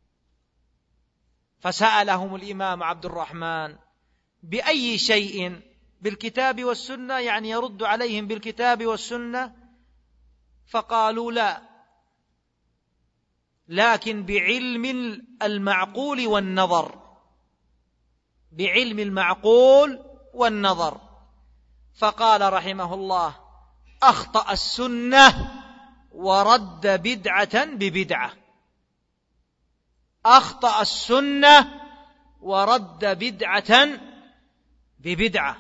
فسألهم الإمام عبد الرحمن: بأي شيء؟ بالكتاب والسنة؟ يعني يرد عليهم بالكتاب والسنة؟ فقالوا: لا، لكن بعلم المعقول والنظر، بعلم المعقول والنظر. فقال رحمه الله: أخطأ السنة ورد بدعة ببدعة، أخطأ السنة ورد بدعة ببدعة.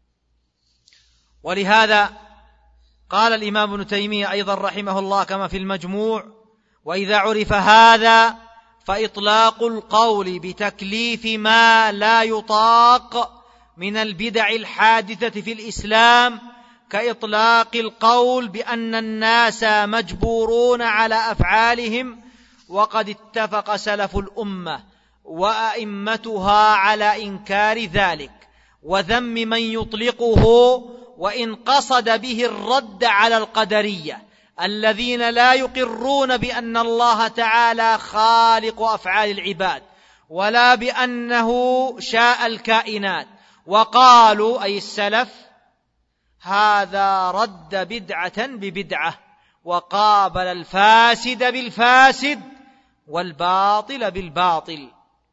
ولهذا قال الإمام ابن تيمية أيضا رحمه الله كما في المجموع: وإذا عرف هذا فإطلاق القول بتكليف ما لا يطاق من البدع الحادثة في الإسلام كإطلاق القول بأن الناس مجبورون على أفعالهم، وقد اتفق سلف الأمة وأئمتها على إنكار ذلك وذم من يطلقه، وإن قصد به الرد على القدرية الذين لا يقرون بأن الله تعالى خالق أفعال العباد ولا بأنه شاء الكائنات، وقالوا أي السلف: هذا رد بدعة ببدعة، وقابل الفاسد بالفاسد والباطل بالباطل.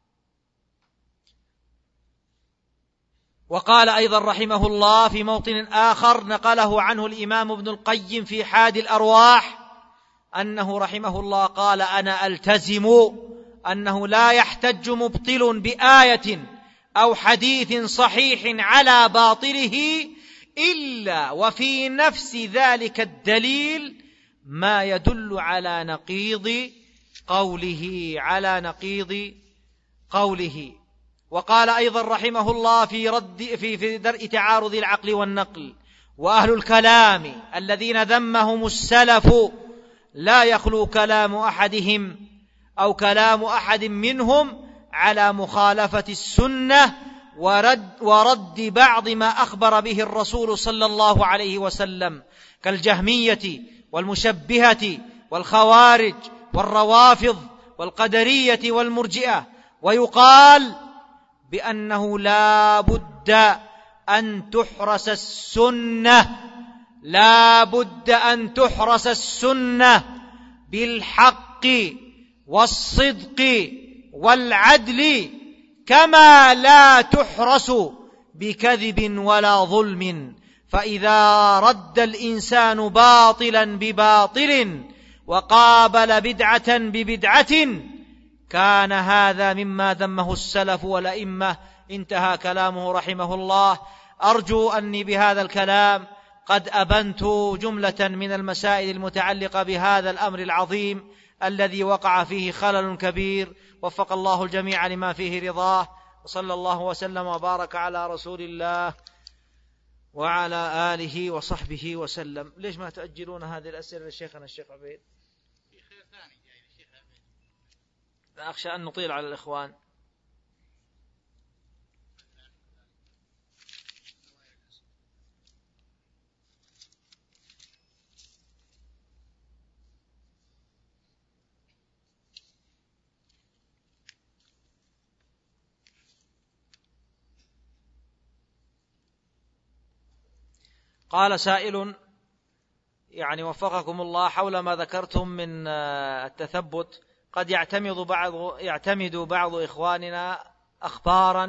وقال أيضا رحمه الله في موطن آخر نقله عنه الإمام ابن القيم في حاد الأرواح أنه رحمه الله قال: أنا ألتزم أنه لا يحتج مبطل بآية أو حديث صحيح على باطله إلا وفي نفس ذلك الدليل ما يدل على نقيض قوله. وقال أيضا رحمه الله في درء تعارض العقل والنقل: وأهل الكلام الذين ذمهم السلف لا يخلو كلام أحدهم أو كلام أحد منهم على مخالفة السنة ورد بعض ما أخبر به الرسول صلى الله عليه وسلم، كالجهمية والمشبهة والخوارج والروافض والقدرية والمرجئة. ويقال بأنه لا بد أن تحرس السنة بالحق والصدق والعدل، كما لا تحرس بكذب ولا ظلم. فإذا رد الإنسان باطلا بباطل وقابل بدعة ببدعة كان هذا مما ذمه السلف والأئمة. انتهى كلامه رحمه الله. أرجو أني بهذا الكلام قد أبنت جملة من المسائل المتعلقة بهذا الأمر العظيم الذي وقع فيه خلل كبير. وفق الله الجميع لما فيه رضاه، وصلى الله وسلم وبارك على رسول الله وعلى آله وصحبه وسلم. ليش ما تأجلون هذه الأسئلة لشيخنا الشيخ عبيد؟ لا أخشى أن نطيل على الإخوان. قال سائل يعني وفقكم الله من ما ذكرتم من التثبت، قد يعتمد بعض إخواننا أخبارا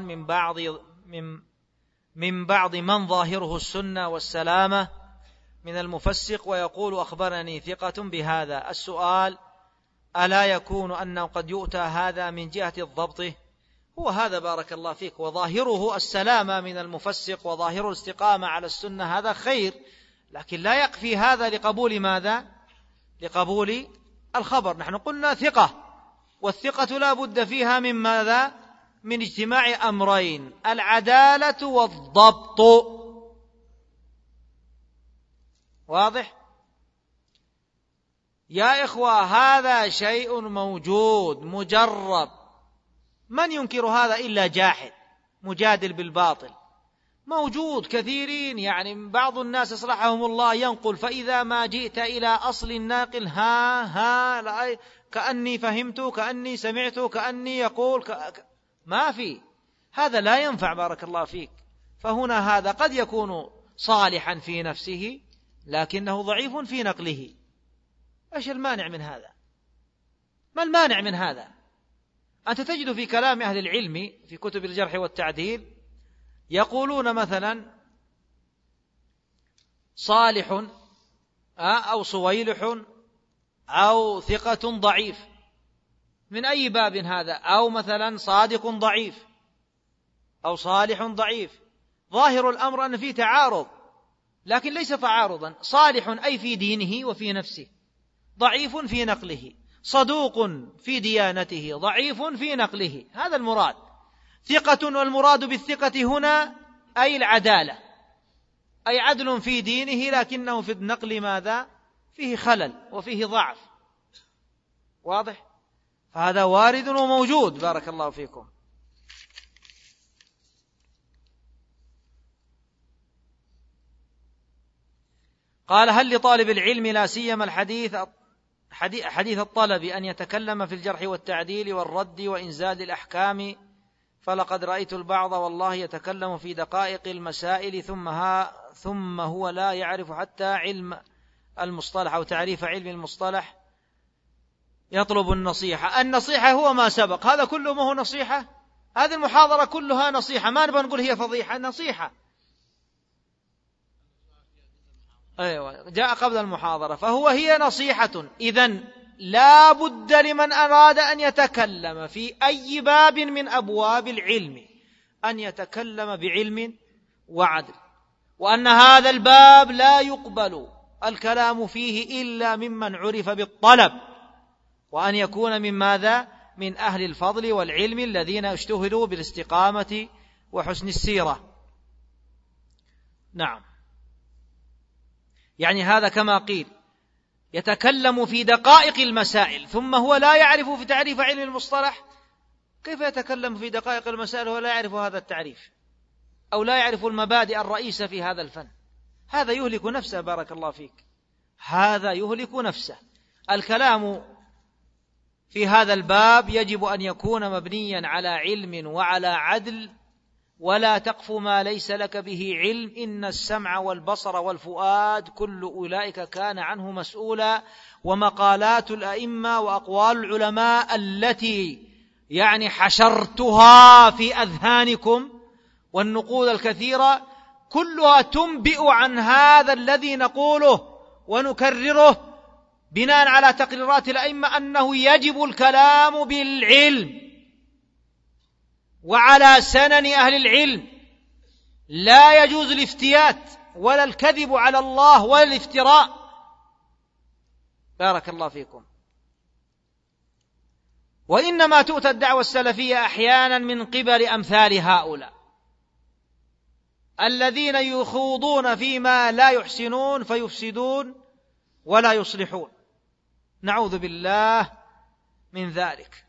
من بعض من ظاهره السنة والسلامة من المفسق ويقول أخبرني ثقة بهذا. السؤال: ألا يكون أنه قد يؤتى هذا من جهة الضبط؟ هو هذا بارك الله فيك، وظاهره السلامة من المفسق وظاهره الاستقامة على السنة، هذا خير، لكن لا يكفي هذا لقبول ماذا؟ لقبول الخبر. نحن قلنا ثقة، والثقة لا بد فيها من ماذا؟ من اجتماع أمرين: العدالة والضبط. واضح؟ يا إخوة هذا شيء موجود مجرب، من ينكر هذا إلا جاحد مجادل بالباطل. موجود كثيرين، يعني بعض الناس أصلحهم الله ينقل، فإذا ما جئت إلى أصل الناقل ها كأني فهمت، كأني سمعت، كأني يقول ما في، هذا لا ينفع بارك الله فيك. فهنا هذا قد يكون صالحا في نفسه لكنه ضعيف في نقله. ايش المانع من هذا؟ ما المانع من هذا؟ أنت تجد في كلام أهل العلم في كتب الجرح والتعديل يقولون مثلا صالح أو صويلح أو ثقة ضعيف، من أي باب هذا؟ أو مثلا صادق ضعيف أو صالح ضعيف. ظاهر الأمر أن فيه تعارض، لكن ليس تعارضا. صالح أي في دينه وفي نفسه، ضعيف في نقله، صدوق في ديانته، ضعيف في نقله، هذا المراد. ثقة، والمراد بالثقة هنا أي العدالة، أي عدل في دينه لكنه في النقل ماذا؟ فيه خلل وفيه ضعف. واضح؟ فهذا وارد وموجود بارك الله فيكم. قال: هل لطالب العلم لا سيما حديث الطلب أن يتكلم في الجرح والتعديل والرد وإنزال الأحكام؟ فلقد رأيت البعض والله يتكلم في دقائق المسائل ثم هو لا يعرف حتى علم المصطلح أو تعريف علم المصطلح يطلب النصيحة. النصيحة هو ما سبق، هذا كله ما هو نصيحة؟ هذه المحاضرة كلها نصيحة، ما نبغى نقول هي فضيحة، نصيحة. أيوة، جاء قبل المحاضرة، هي نصيحة. إذن لا بد لمن أراد أن يتكلم في أي باب من أبواب العلم أن يتكلم بعلم وعدل، وأن هذا الباب لا يقبل الكلام فيه إلا ممن عرف بالطلب، وأن يكون من ماذا؟ من أهل الفضل والعلم الذين اشتهروا بالاستقامة وحسن السيرة. نعم، يعني هذا كما قيل يتكلم في دقائق المسائل، ثم هو لا يعرف في تعريف علم المصطلح. كيف يتكلم في دقائق المسائل وهو لا يعرف هذا التعريف أو لا يعرف المبادئ الرئيسة في هذا الفن؟ هذا يهلك نفسه. بارك الله فيك، هذا يهلك نفسه. الكلام في هذا الباب يجب أن يكون مبنيا على علم وعلى عدل، ولا تقف ما ليس لك به علم، إن السمع والبصر والفؤاد كل أولئك كان عنه مسؤولا. ومقالات الأئمة وأقوال العلماء التي يعني حشرتها في أذهانكم والنقود الكثيرة كلها تنبئ عن هذا الذي نقوله ونكرره بناء على تقريرات الأئمة، أنه يجب الكلام بالعلم وعلى سنن أهل العلم. لا يجوز الافتيات ولا الكذب على الله ولا الافتراء. بارك الله فيكم. وإنما تؤتى الدعوة السلفية أحيانا من قبل أمثال هؤلاء الذين يخوضون فيما لا يحسنون فيفسدون ولا يصلحون، نعوذ بالله من ذلك.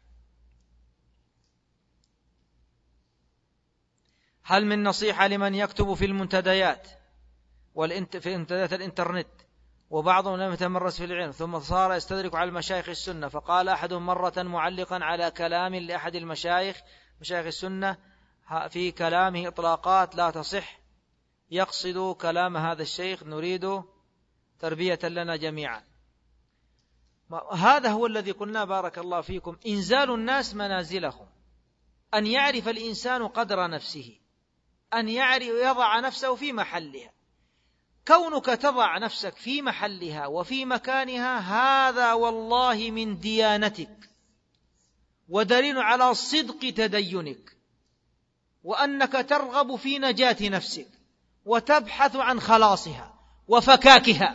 هل من نصيحة لمن يكتب في المنتديات في منتديات الإنترنت وبعضهم لم يتمرس في العلم ثم صار يستدرك على المشايخ السنة؟ فقال أحدهم مرة معلقا على كلام لأحد مشايخ السنة في كلامه إطلاقات لا تصح، يقصد كلام هذا الشيخ نريد تربية لنا جميعا. هذا هو الذي قلنا بارك الله فيكم، إنزال الناس منازلهم، أن يعرف الإنسان قدر نفسه، أن يضع نفسه في محلها. كونك تضع نفسك في محلها وفي مكانها هذا والله من ديانتك ودليل على صدق تدينك، وأنك ترغب في نجاة نفسك وتبحث عن خلاصها وفكاكها.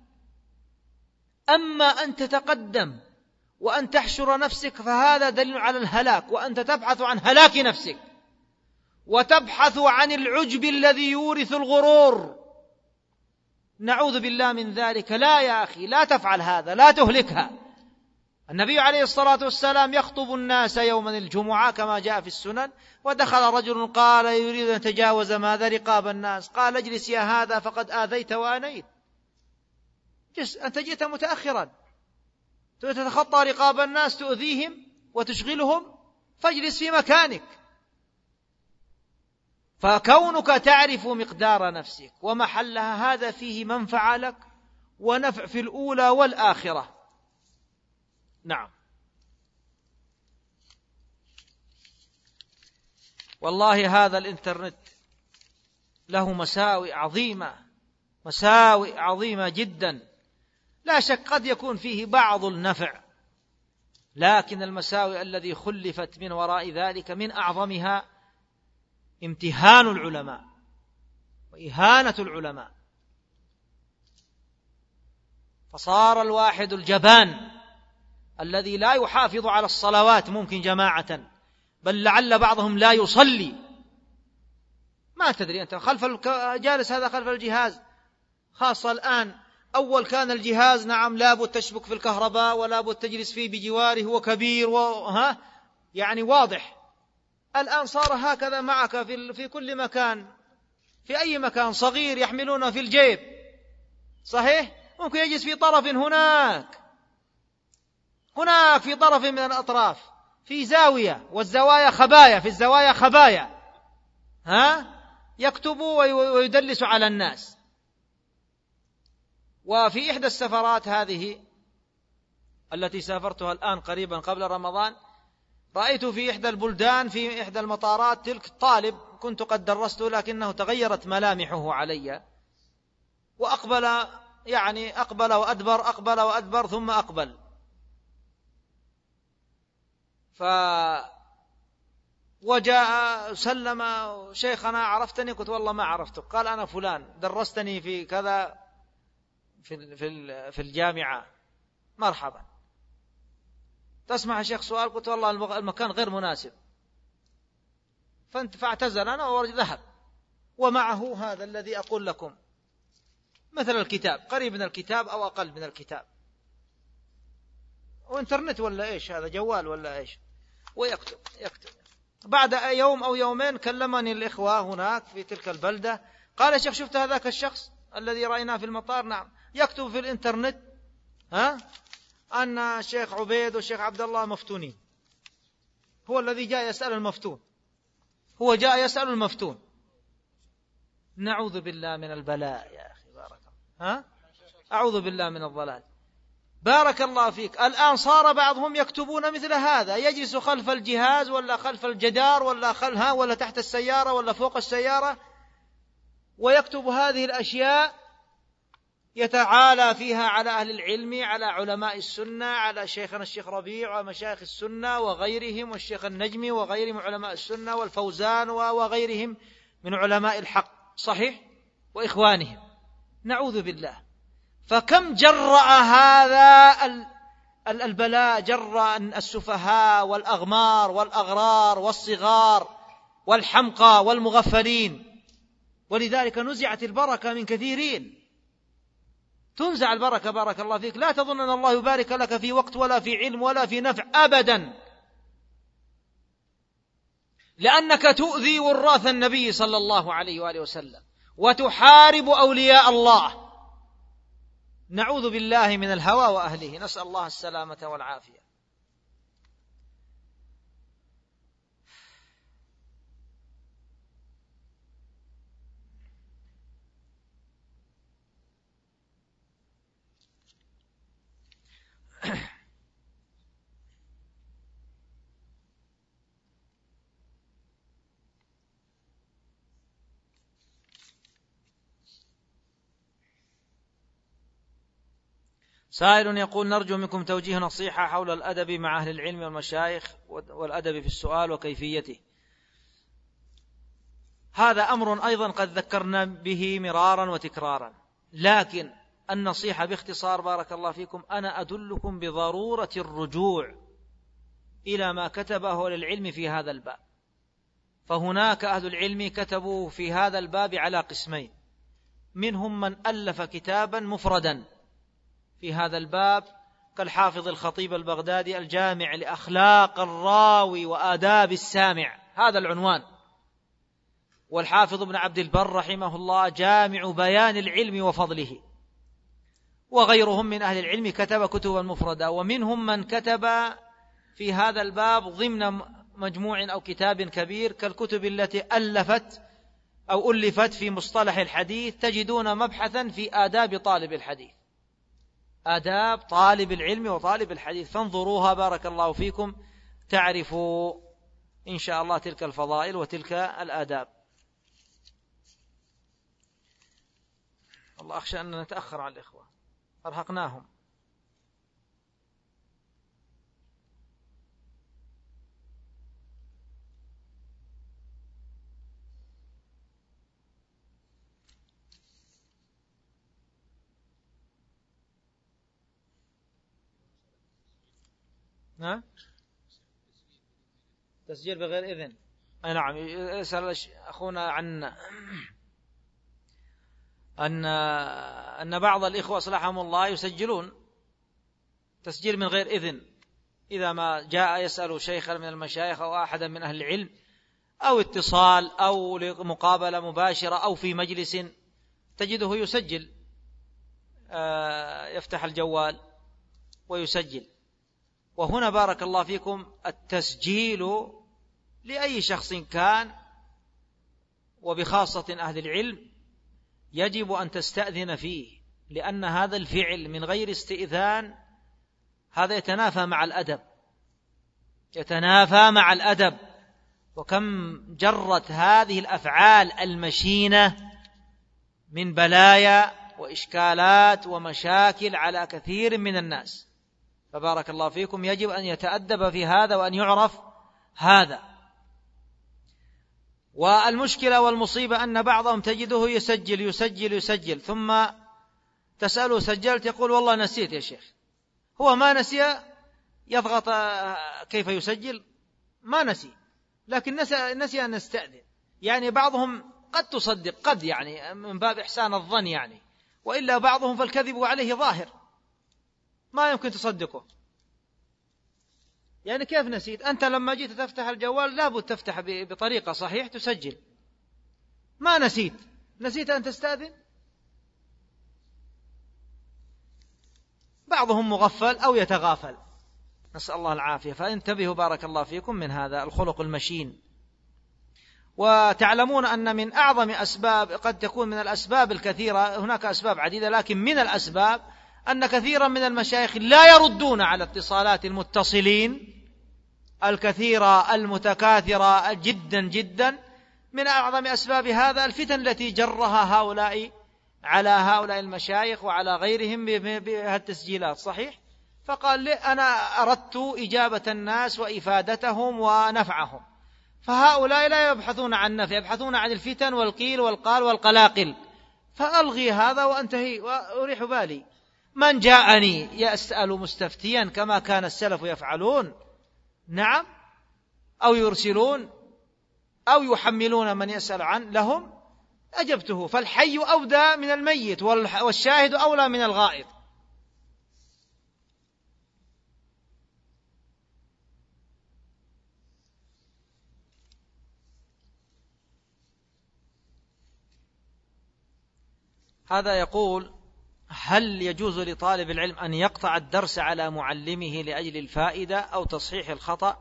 أما أن تتقدم وأن تحشر نفسك فهذا دليل على الهلاك، وأنت تبحث عن هلاك نفسك وتبحث عن العجب الذي يورث الغرور، نعوذ بالله من ذلك. لا يا أخي، لا تفعل هذا، لا تهلكها. النبي عليه الصلاة والسلام يخطب الناس يوم الجمعة كما جاء في السنن، ودخل رجل قال يريد أن يتجاوز ماذا؟ رقاب الناس. قال اجلس يا هذا فقد آذيت وأنيت، أنت جئت متأخرا تتخطى رقاب الناس تؤذيهم وتشغلهم، فاجلس في مكانك. فكونك تعرف مقدار نفسك ومحلها هذا فيه منفعة لك ونفع في الأولى والآخرة. نعم، والله هذا الإنترنت له مساوئ عظيمة جدا. لا شك قد يكون فيه بعض النفع، لكن المساوئ الذي خلفت من وراء ذلك من أعظمها امتهان العلماء وإهانة العلماء. فصار الواحد الجبان الذي لا يحافظ على الصلوات ممكن جماعة، بل لعل بعضهم لا يصلي. ما تدري أنت جالس هذا خلف الجهاز، خاصة الآن. أول كان الجهاز نعم لابد تشبك في الكهرباء ولابد تجلس فيه بجواره وكبير يعني واضح. الآن صار هكذا معك في كل مكان، في أي مكان صغير يحملونه في الجيب. صحيح، ممكن يجلس في طرف هناك في طرف من الأطراف، في زاوية، والزوايا خبايا، في الزوايا خبايا، يكتب ويدلس على الناس. وفي إحدى السفرات هذه التي سافرتها الآن قريبا قبل رمضان، رأيت في إحدى البلدان في إحدى المطارات تلك طالب كنت قد درسته لكنه تغيرت ملامحه علي، وأقبل يعني أقبل وأدبر ثم أقبل، وجاء سلم: شيخنا عرفتني؟ قلت: والله ما عرفتك. قال: أنا فلان درستني في كذا في الجامعة. مرحبا، تسمع يا شيخ سؤال؟ قلت: والله المكان غير مناسب. فاعتزل أنا وذهب، ومعه هذا الذي أقول لكم، مثل الكتاب، قريب من الكتاب أو أقل من الكتاب، وإنترنت ولا إيش هذا، جوال ولا إيش، ويكتب. بعد يوم أو يومين كلمني الإخوة هناك في تلك البلدة، قال: يا شيخ شفت هذاك الشخص الذي رأيناه في المطار؟ نعم. يكتب في الإنترنت أن الشيخ عبيد والشيخ عبد الله مفتونين. هو الذي جاء يسأل المفتون، هو جاء يسأل المفتون. نعوذ بالله من البلاء يا أخي، بارك الله. أعوذ بالله من الضلال. بارك الله فيك. الآن صار بعضهم يكتبون مثل هذا، يجلس خلف الجهاز ولا خلف الجدار ولا تحت السيارة ولا فوق السيارة، ويكتب هذه الأشياء، يتعالى فيها على أهل العلم، على علماء السنة، على شيخنا الشيخ ربيع ومشايخ السنة وغيرهم، والشيخ النجمي وغيرهم علماء السنة، والفوزان وغيرهم من علماء الحق، صحيح، وإخوانهم. نعوذ بالله. فكم جرأ هذا البلاء، جرأ السفهاء والأغمار والأغرار والصغار والحمقى والمغفلين. ولذلك نزعت البركة من كثيرين، تنزع البركة. بارك الله فيك. لا تظن أن الله يبارك لك في وقت ولا في علم ولا في نفع أبدا، لأنك تؤذي وراث النبي صلى الله عليه وآله وسلم، وتحارب أولياء الله. نعوذ بالله من الهوى وأهله، نسأل الله السلامة والعافية. سائل يقول: نرجو منكم توجيه نصيحة حول الأدب مع أهل العلم والمشايخ، والأدب في السؤال وكيفيته. هذا أمر أيضا قد ذكرنا به مرارا وتكرارا، لكن النصيحة باختصار بارك الله فيكم، أنا أدلكم بضرورة الرجوع إلى ما كتبه للعلم في هذا الباب. فهناك أهل العلم كتبوا في هذا الباب على قسمين: منهم من ألف كتابا مفردا في هذا الباب كالحافظ الخطيب البغدادي الجامع لأخلاق الراوي وآداب السامع، هذا العنوان. والحافظ ابن عبد البر رحمه الله جامع بيان العلم وفضله. وغيرهم من أهل العلم كتب كتبا مفردة. ومنهم من كتب في هذا الباب ضمن مجموع أو كتاب كبير كالكتب التي ألفت في مصطلح الحديث. تجدون مبحثا في آداب طالب الحديث، آداب طالب العلم وطالب الحديث، فانظروها بارك الله فيكم، تعرفوا إن شاء الله تلك الفضائل وتلك الآداب. الله أخشى أن نتأخر على الإخوة، أرهقناهم. تسجيل بغير إذن. أي نعم. يسأل أخونا عن أن بعض الإخوة صلحهم الله يسجلون تسجيل من غير إذن، إذا ما جاء يسأل شيخا من المشايخ أو أحدا من أهل العلم، أو اتصال أو مقابلة مباشرة أو في مجلس، تجده يسجل، يفتح الجوال ويسجل. وهنا بارك الله فيكم التسجيل لأي شخص كان وبخاصة أهل العلم يجب أن تستأذن فيه، لأن هذا الفعل من غير استئذان هذا يتنافى مع الأدب. وكم جرت هذه الأفعال المشينة من بلايا وإشكالات ومشاكل على كثير من الناس. فبارك الله فيكم يجب أن يتأدب في هذا وأن يعرف هذا. والمشكلة والمصيبة أن بعضهم تجده يسجل ثم تسأله سجلت؟ يقول والله نسيت يا شيخ. هو ما نسي يضغط كيف يسجل؟ ما نسي، لكن نسي أن يستأذن. يعني بعضهم قد تصدق قد، يعني من باب إحسان الظن يعني، وإلا بعضهم فالكذب عليه ظاهر ما يمكن تصدقه. يعني كيف نسيت؟ أنت لما جيت تفتح الجوال لابد تفتح بطريقة صحيح تسجل، ما نسيت أن تستأذن. بعضهم مغفل أو يتغافل، نسأل الله العافية. فانتبهوا بارك الله فيكم من هذا الخلق المشين. وتعلمون أن من أعظم أسباب، قد تكون من الأسباب الكثيرة، هناك أسباب عديدة، لكن من الأسباب أن كثيرا من المشايخ لا يردون على اتصالات المتصلين الكثيرة المتكاثرة جدا. من أعظم أسباب هذا الفتن التي جرها هؤلاء على هؤلاء المشايخ وعلى غيرهم بهالتسجيلات. صحيح؟ فقال لي أنا أردت إجابة الناس وإفادتهم ونفعهم، فهؤلاء لا يبحثون عن نفع، يبحثون عن الفتن والقيل والقال والقلاقل، فألغي هذا وأنتهي وأريح بالي. من جاءني يسأل مستفتيا كما كان السلف يفعلون، نعم، أو يرسلون أو يحملون من يسأل عن لهم، أجبته. فالحي أودى من الميت والشاهد أولى من الغائب. هذا يقول: هل يجوز لطالب العلم أن يقطع الدرس على معلمه لأجل الفائدة أو تصحيح الخطأ؟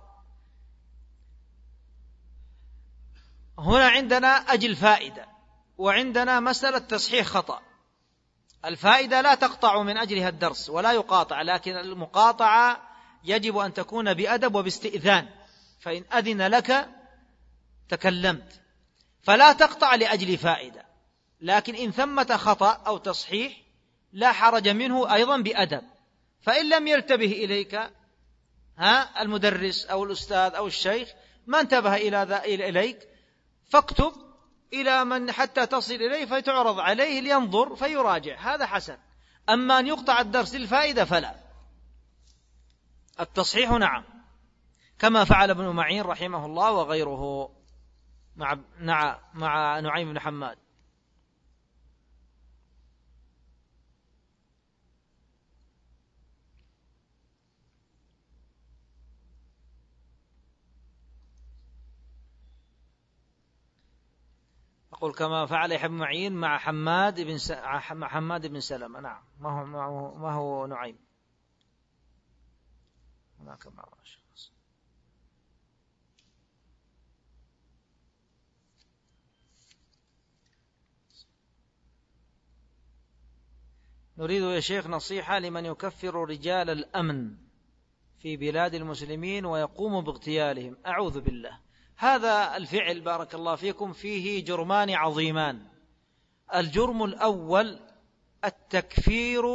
هنا عندنا أجل فائدة، وعندنا مسألة تصحيح خطأ. الفائدة لا تقطع من أجلها الدرس ولا يقاطع، لكن المقاطعة يجب أن تكون بأدب وباستئذان، فإن أذن لك تكلمت، فلا تقطع لأجل فائدة. لكن إن ثمة خطأ أو تصحيح لا حرج منه أيضا بأدب. فإن لم يلتبه إليك المدرس أو الأستاذ أو الشيخ، ما انتبه إليك، فاكتب إلى من حتى تصل إليه فتعرض عليه لينظر فيراجع، هذا حسن. أما أن يقطع الدرس للفائدة فلا. التصحيح نعم، كما فعل ابن معين رحمه الله وغيره مع نعيم بن حماد. أقول كما فعل يحيى بن معين مع حماد بن سلمة. نعم، ما هو نعيم. هناك بعض الأشخاص. نريد يا شيخ نصيحة لمن يكفر رجال الأمن في بلاد المسلمين ويقوم باغتيالهم. أعوذ بالله. هذا الفعل بارك الله فيكم فيه جرمان عظيمان. الجرم الأول التكفير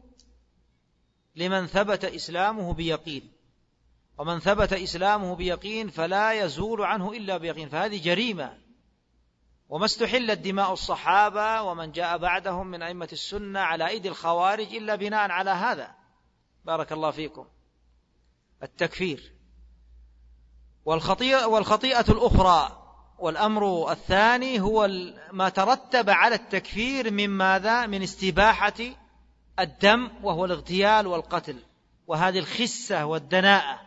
لمن ثبت إسلامه بيقين، ومن ثبت إسلامه بيقين فلا يزول عنه إلا بيقين، فهذه جريمة. وما استحلت دماء الصحابة ومن جاء بعدهم من أئمة السنة على أيدي الخوارج إلا بناء على هذا بارك الله فيكم، التكفير. والخطيئة الأخرى والأمر الثاني هو ما ترتب على التكفير من ماذا؟ من استباحة الدم، وهو الاغتيال والقتل، وهذه الخسة والدناءة.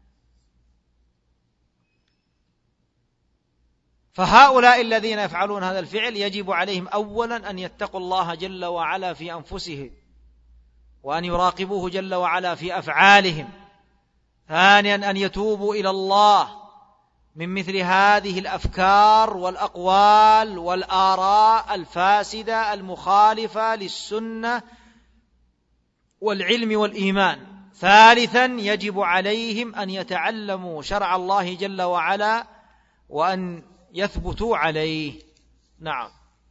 فهؤلاء الذين يفعلون هذا الفعل يجب عليهم أولا أن يتقوا الله جل وعلا في أنفسهم، وأن يراقبوه جل وعلا في أفعالهم. ثانيا أن يتوبوا إلى الله من مثل هذه الأفكار والأقوال والآراء الفاسدة المخالفة للسنة والعلم والإيمان. ثالثا يجب عليهم أن يتعلموا شرع الله جل وعلا وأن يثبتوا عليه. نعم.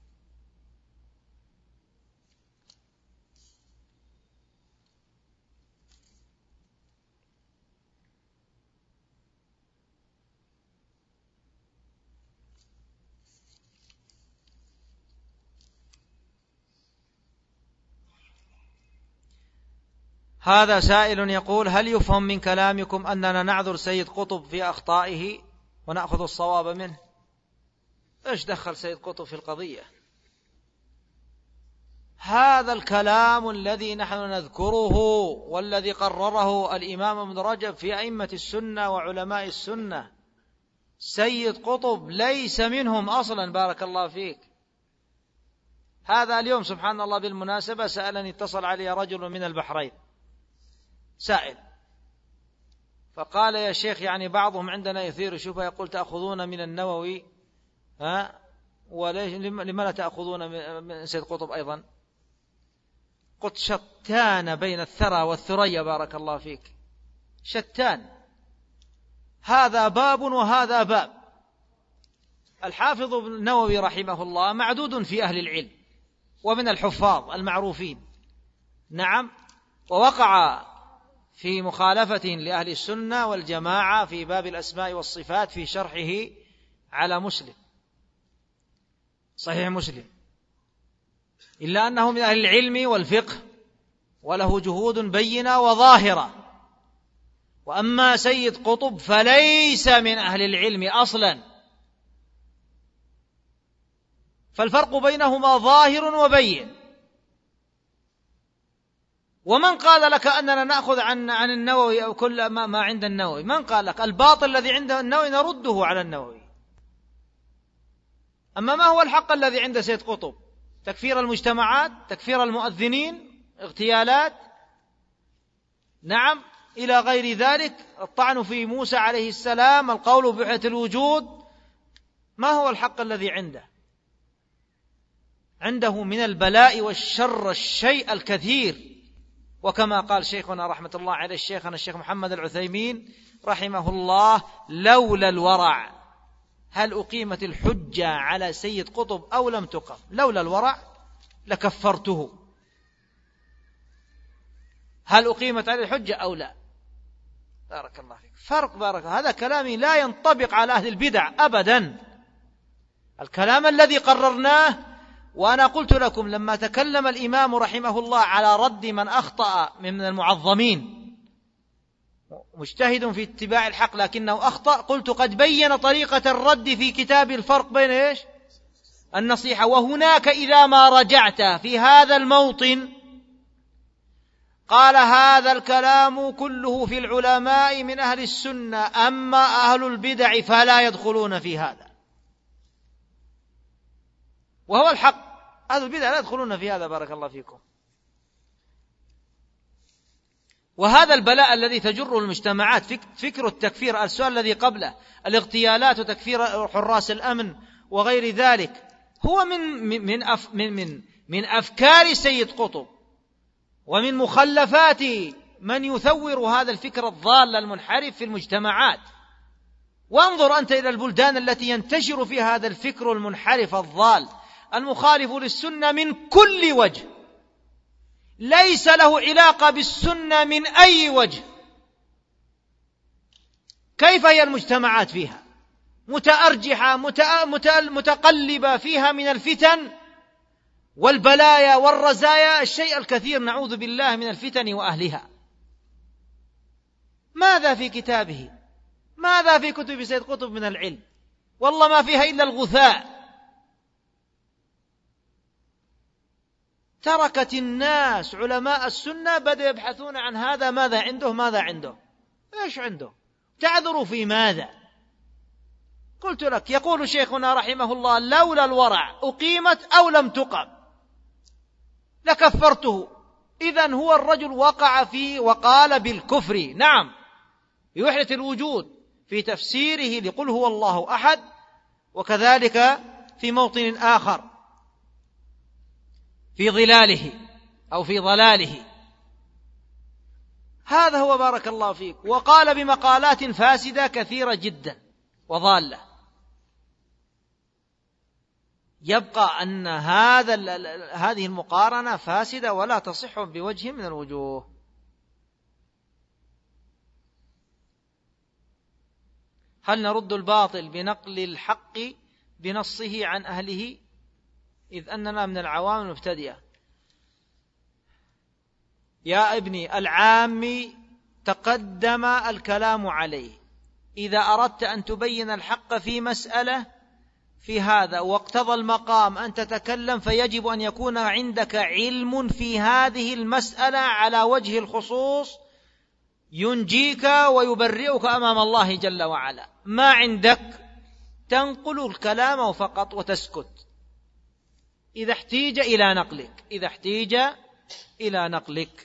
هذا سائل يقول: هل يفهم من كلامكم أننا نعذر سيد قطب في أخطائه ونأخذ الصواب منه؟ إيش دخل سيد قطب في القضية؟ هذا الكلام الذي نحن نذكره والذي قرره الإمام ابن رجب في أئمة السنة وعلماء السنة، سيد قطب ليس منهم أصلا. بارك الله فيك. هذا اليوم سبحان الله بالمناسبة سألني، اتصل علي رجل من البحرين سائل فقال: يا شيخ يعني بعضهم عندنا يثير شبهة يقول تأخذون من النووي لما لا تأخذون من سيد قطب أيضا؟ قلت: شتان بين الثرى والثريا. بارك الله فيك. شتان، هذا باب وهذا باب. الحافظ ابن النووي رحمه الله معدود في أهل العلم ومن الحفاظ المعروفين، نعم، ووقع في مخالفة لأهل السنة والجماعة في باب الأسماء والصفات في شرحه على مسلم، صحيح مسلم، إلا أنه من أهل العلم والفقه وله جهود بينة وظاهرة. وأما سيد قطب فليس من أهل العلم أصلا، فالفرق بينهما ظاهر وبين. ومن قال لك أننا نأخذ عن النووي أو كل ما عند النووي؟ من قال لك؟ الباطل الذي عند النووي نرده على النووي. أما ما هو الحق الذي عند سيد قطب؟ تكفير المجتمعات، تكفير المؤذنين، اغتيالات، نعم، إلى غير ذلك، الطعن في موسى عليه السلام، القول بوحدة الوجود. ما هو الحق الذي عنده؟ عنده من البلاء والشر الشيء الكثير. وكما قال شيخنا رحمة الله عليه الشيخ محمد العثيمين رحمه الله: لولا الورع هل أقيمت الحجة على سيد قطب أو لم تقم؟ لولا الورع لكفرته. هل أقيمت عليه الحجة أو لا؟ بارك الله فيك. فرق. بارك. هذا كلامي لا ينطبق على أهل البدع أبدا. الكلام الذي قررناه، وأنا قلت لكم لما تكلم الإمام رحمه الله على رد من أخطأ من المعظمين، مجتهد في اتباع الحق لكنه أخطأ، قلت قد بين طريقة الرد في كتاب الفرق بين إيش؟ النصيحة. وهناك إذا ما رجعت في هذا الموطن قال: هذا الكلام كله في العلماء من أهل السنة، أما أهل البدع فلا يدخلون في هذا. وهو الحق، أهل البدع لا يدخلون في هذا. بارك الله فيكم. وهذا البلاء الذي تجره المجتمعات، فكر التكفير، السؤال الذي قبله، الاغتيالات وتكفير حراس الأمن وغير ذلك، هو من أفكار سيد قطب ومن مخلفات من يثور هذا الفكر الضال المنحرف في المجتمعات. وانظر أنت إلى البلدان التي ينتشر فيها هذا الفكر المنحرف الضال المخالف للسنة من كل وجه، ليس له علاقة بالسنة من أي وجه. كيف هي المجتمعات فيها؟ متأرجحة، متقلبة، فيها من الفتن والبلايا والرزايا الشيء الكثير، نعوذ بالله من الفتن وأهلها. ماذا في كتابه؟ ماذا في كتب سيد قطب من العلم؟ والله ما فيها إلا الغثاء. تركت الناس علماء السنة بدأوا يبحثون عن هذا، ماذا عنده إيش عنده، تعذروا في ماذا؟ قلت لك يقول شيخنا رحمه الله: لولا الورع أقيمت أو لم تقم لكفرته. إذن هو الرجل وقع فيه وقال بالكفر، نعم، بوحدة الوجود، في تفسيره لقل هو الله أحد، وكذلك في موطن آخر في ظلاله أو في ضلاله. هذا هو بارك الله فيك. وقال بمقالات فاسدة كثيرة جدا وضالة. يبقى أن هذه المقارنة فاسدة ولا تصح بوجه من الوجوه. هل نرد الباطل بنقل الحق بنصه عن أهله إذ أننا من العوام المبتدئة؟ يا ابني، العامي تقدم الكلام عليه. إذا أردت أن تبين الحق في مسألة في هذا واقتضى المقام أن تتكلم، فيجب أن يكون عندك علم في هذه المسألة على وجه الخصوص ينجيك ويبرئك أمام الله جل وعلا. ما عندك تنقل الكلام فقط وتسكت إذا احتيج إلى نقلك.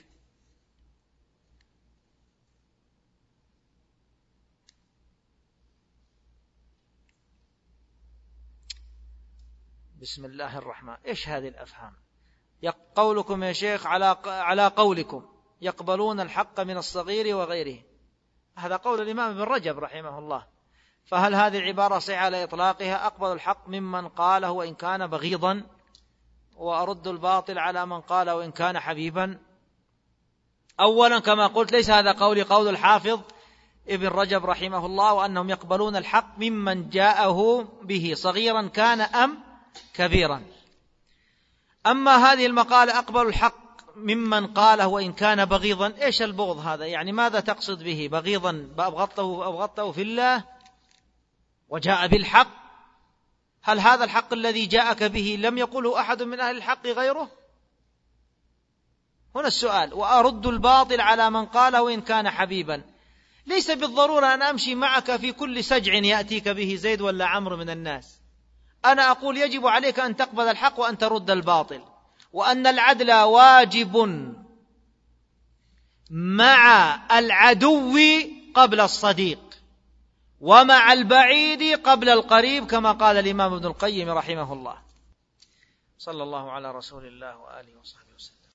بسم الله الرحمن. إيش هذه الأفهام؟ قولكم يا شيخ على قولكم يقبلون الحق من الصغير وغيره، هذا قول الإمام ابن رجب رحمه الله. فهل هذه العبارة صحيحة على إطلاقها؟ أقبل الحق ممن قاله وإن كان بغيضا، وأرد الباطل على من قاله وإن كان حبيبا. أولا كما قلت ليس هذا قول الحافظ ابن رجب رحمه الله، وأنهم يقبلون الحق ممن جاءه به صغيرا كان أم كبيرا. أما هذه المقالة أقبل الحق ممن قاله وإن كان بغيضا، إيش البغض هذا؟ يعني ماذا تقصد به؟ بغيضا أبغضته في الله وجاء بالحق؟ هل هذا الحق الذي جاءك به لم يقله أحد من أهل الحق غيره؟ هنا السؤال. وأرد الباطل على من قاله وإن كان حبيبا. ليس بالضرورة أن أمشي معك في كل سجع يأتيك به زيد ولا عمرو من الناس. أنا أقول يجب عليك أن تقبل الحق وأن ترد الباطل، وأن العدل واجب مع العدو قبل الصديق، ومع البعيد قبل القريب، كما قال الإمام ابن القيم رحمه الله. صلى الله على رسول الله وآله وصحبه وسلم.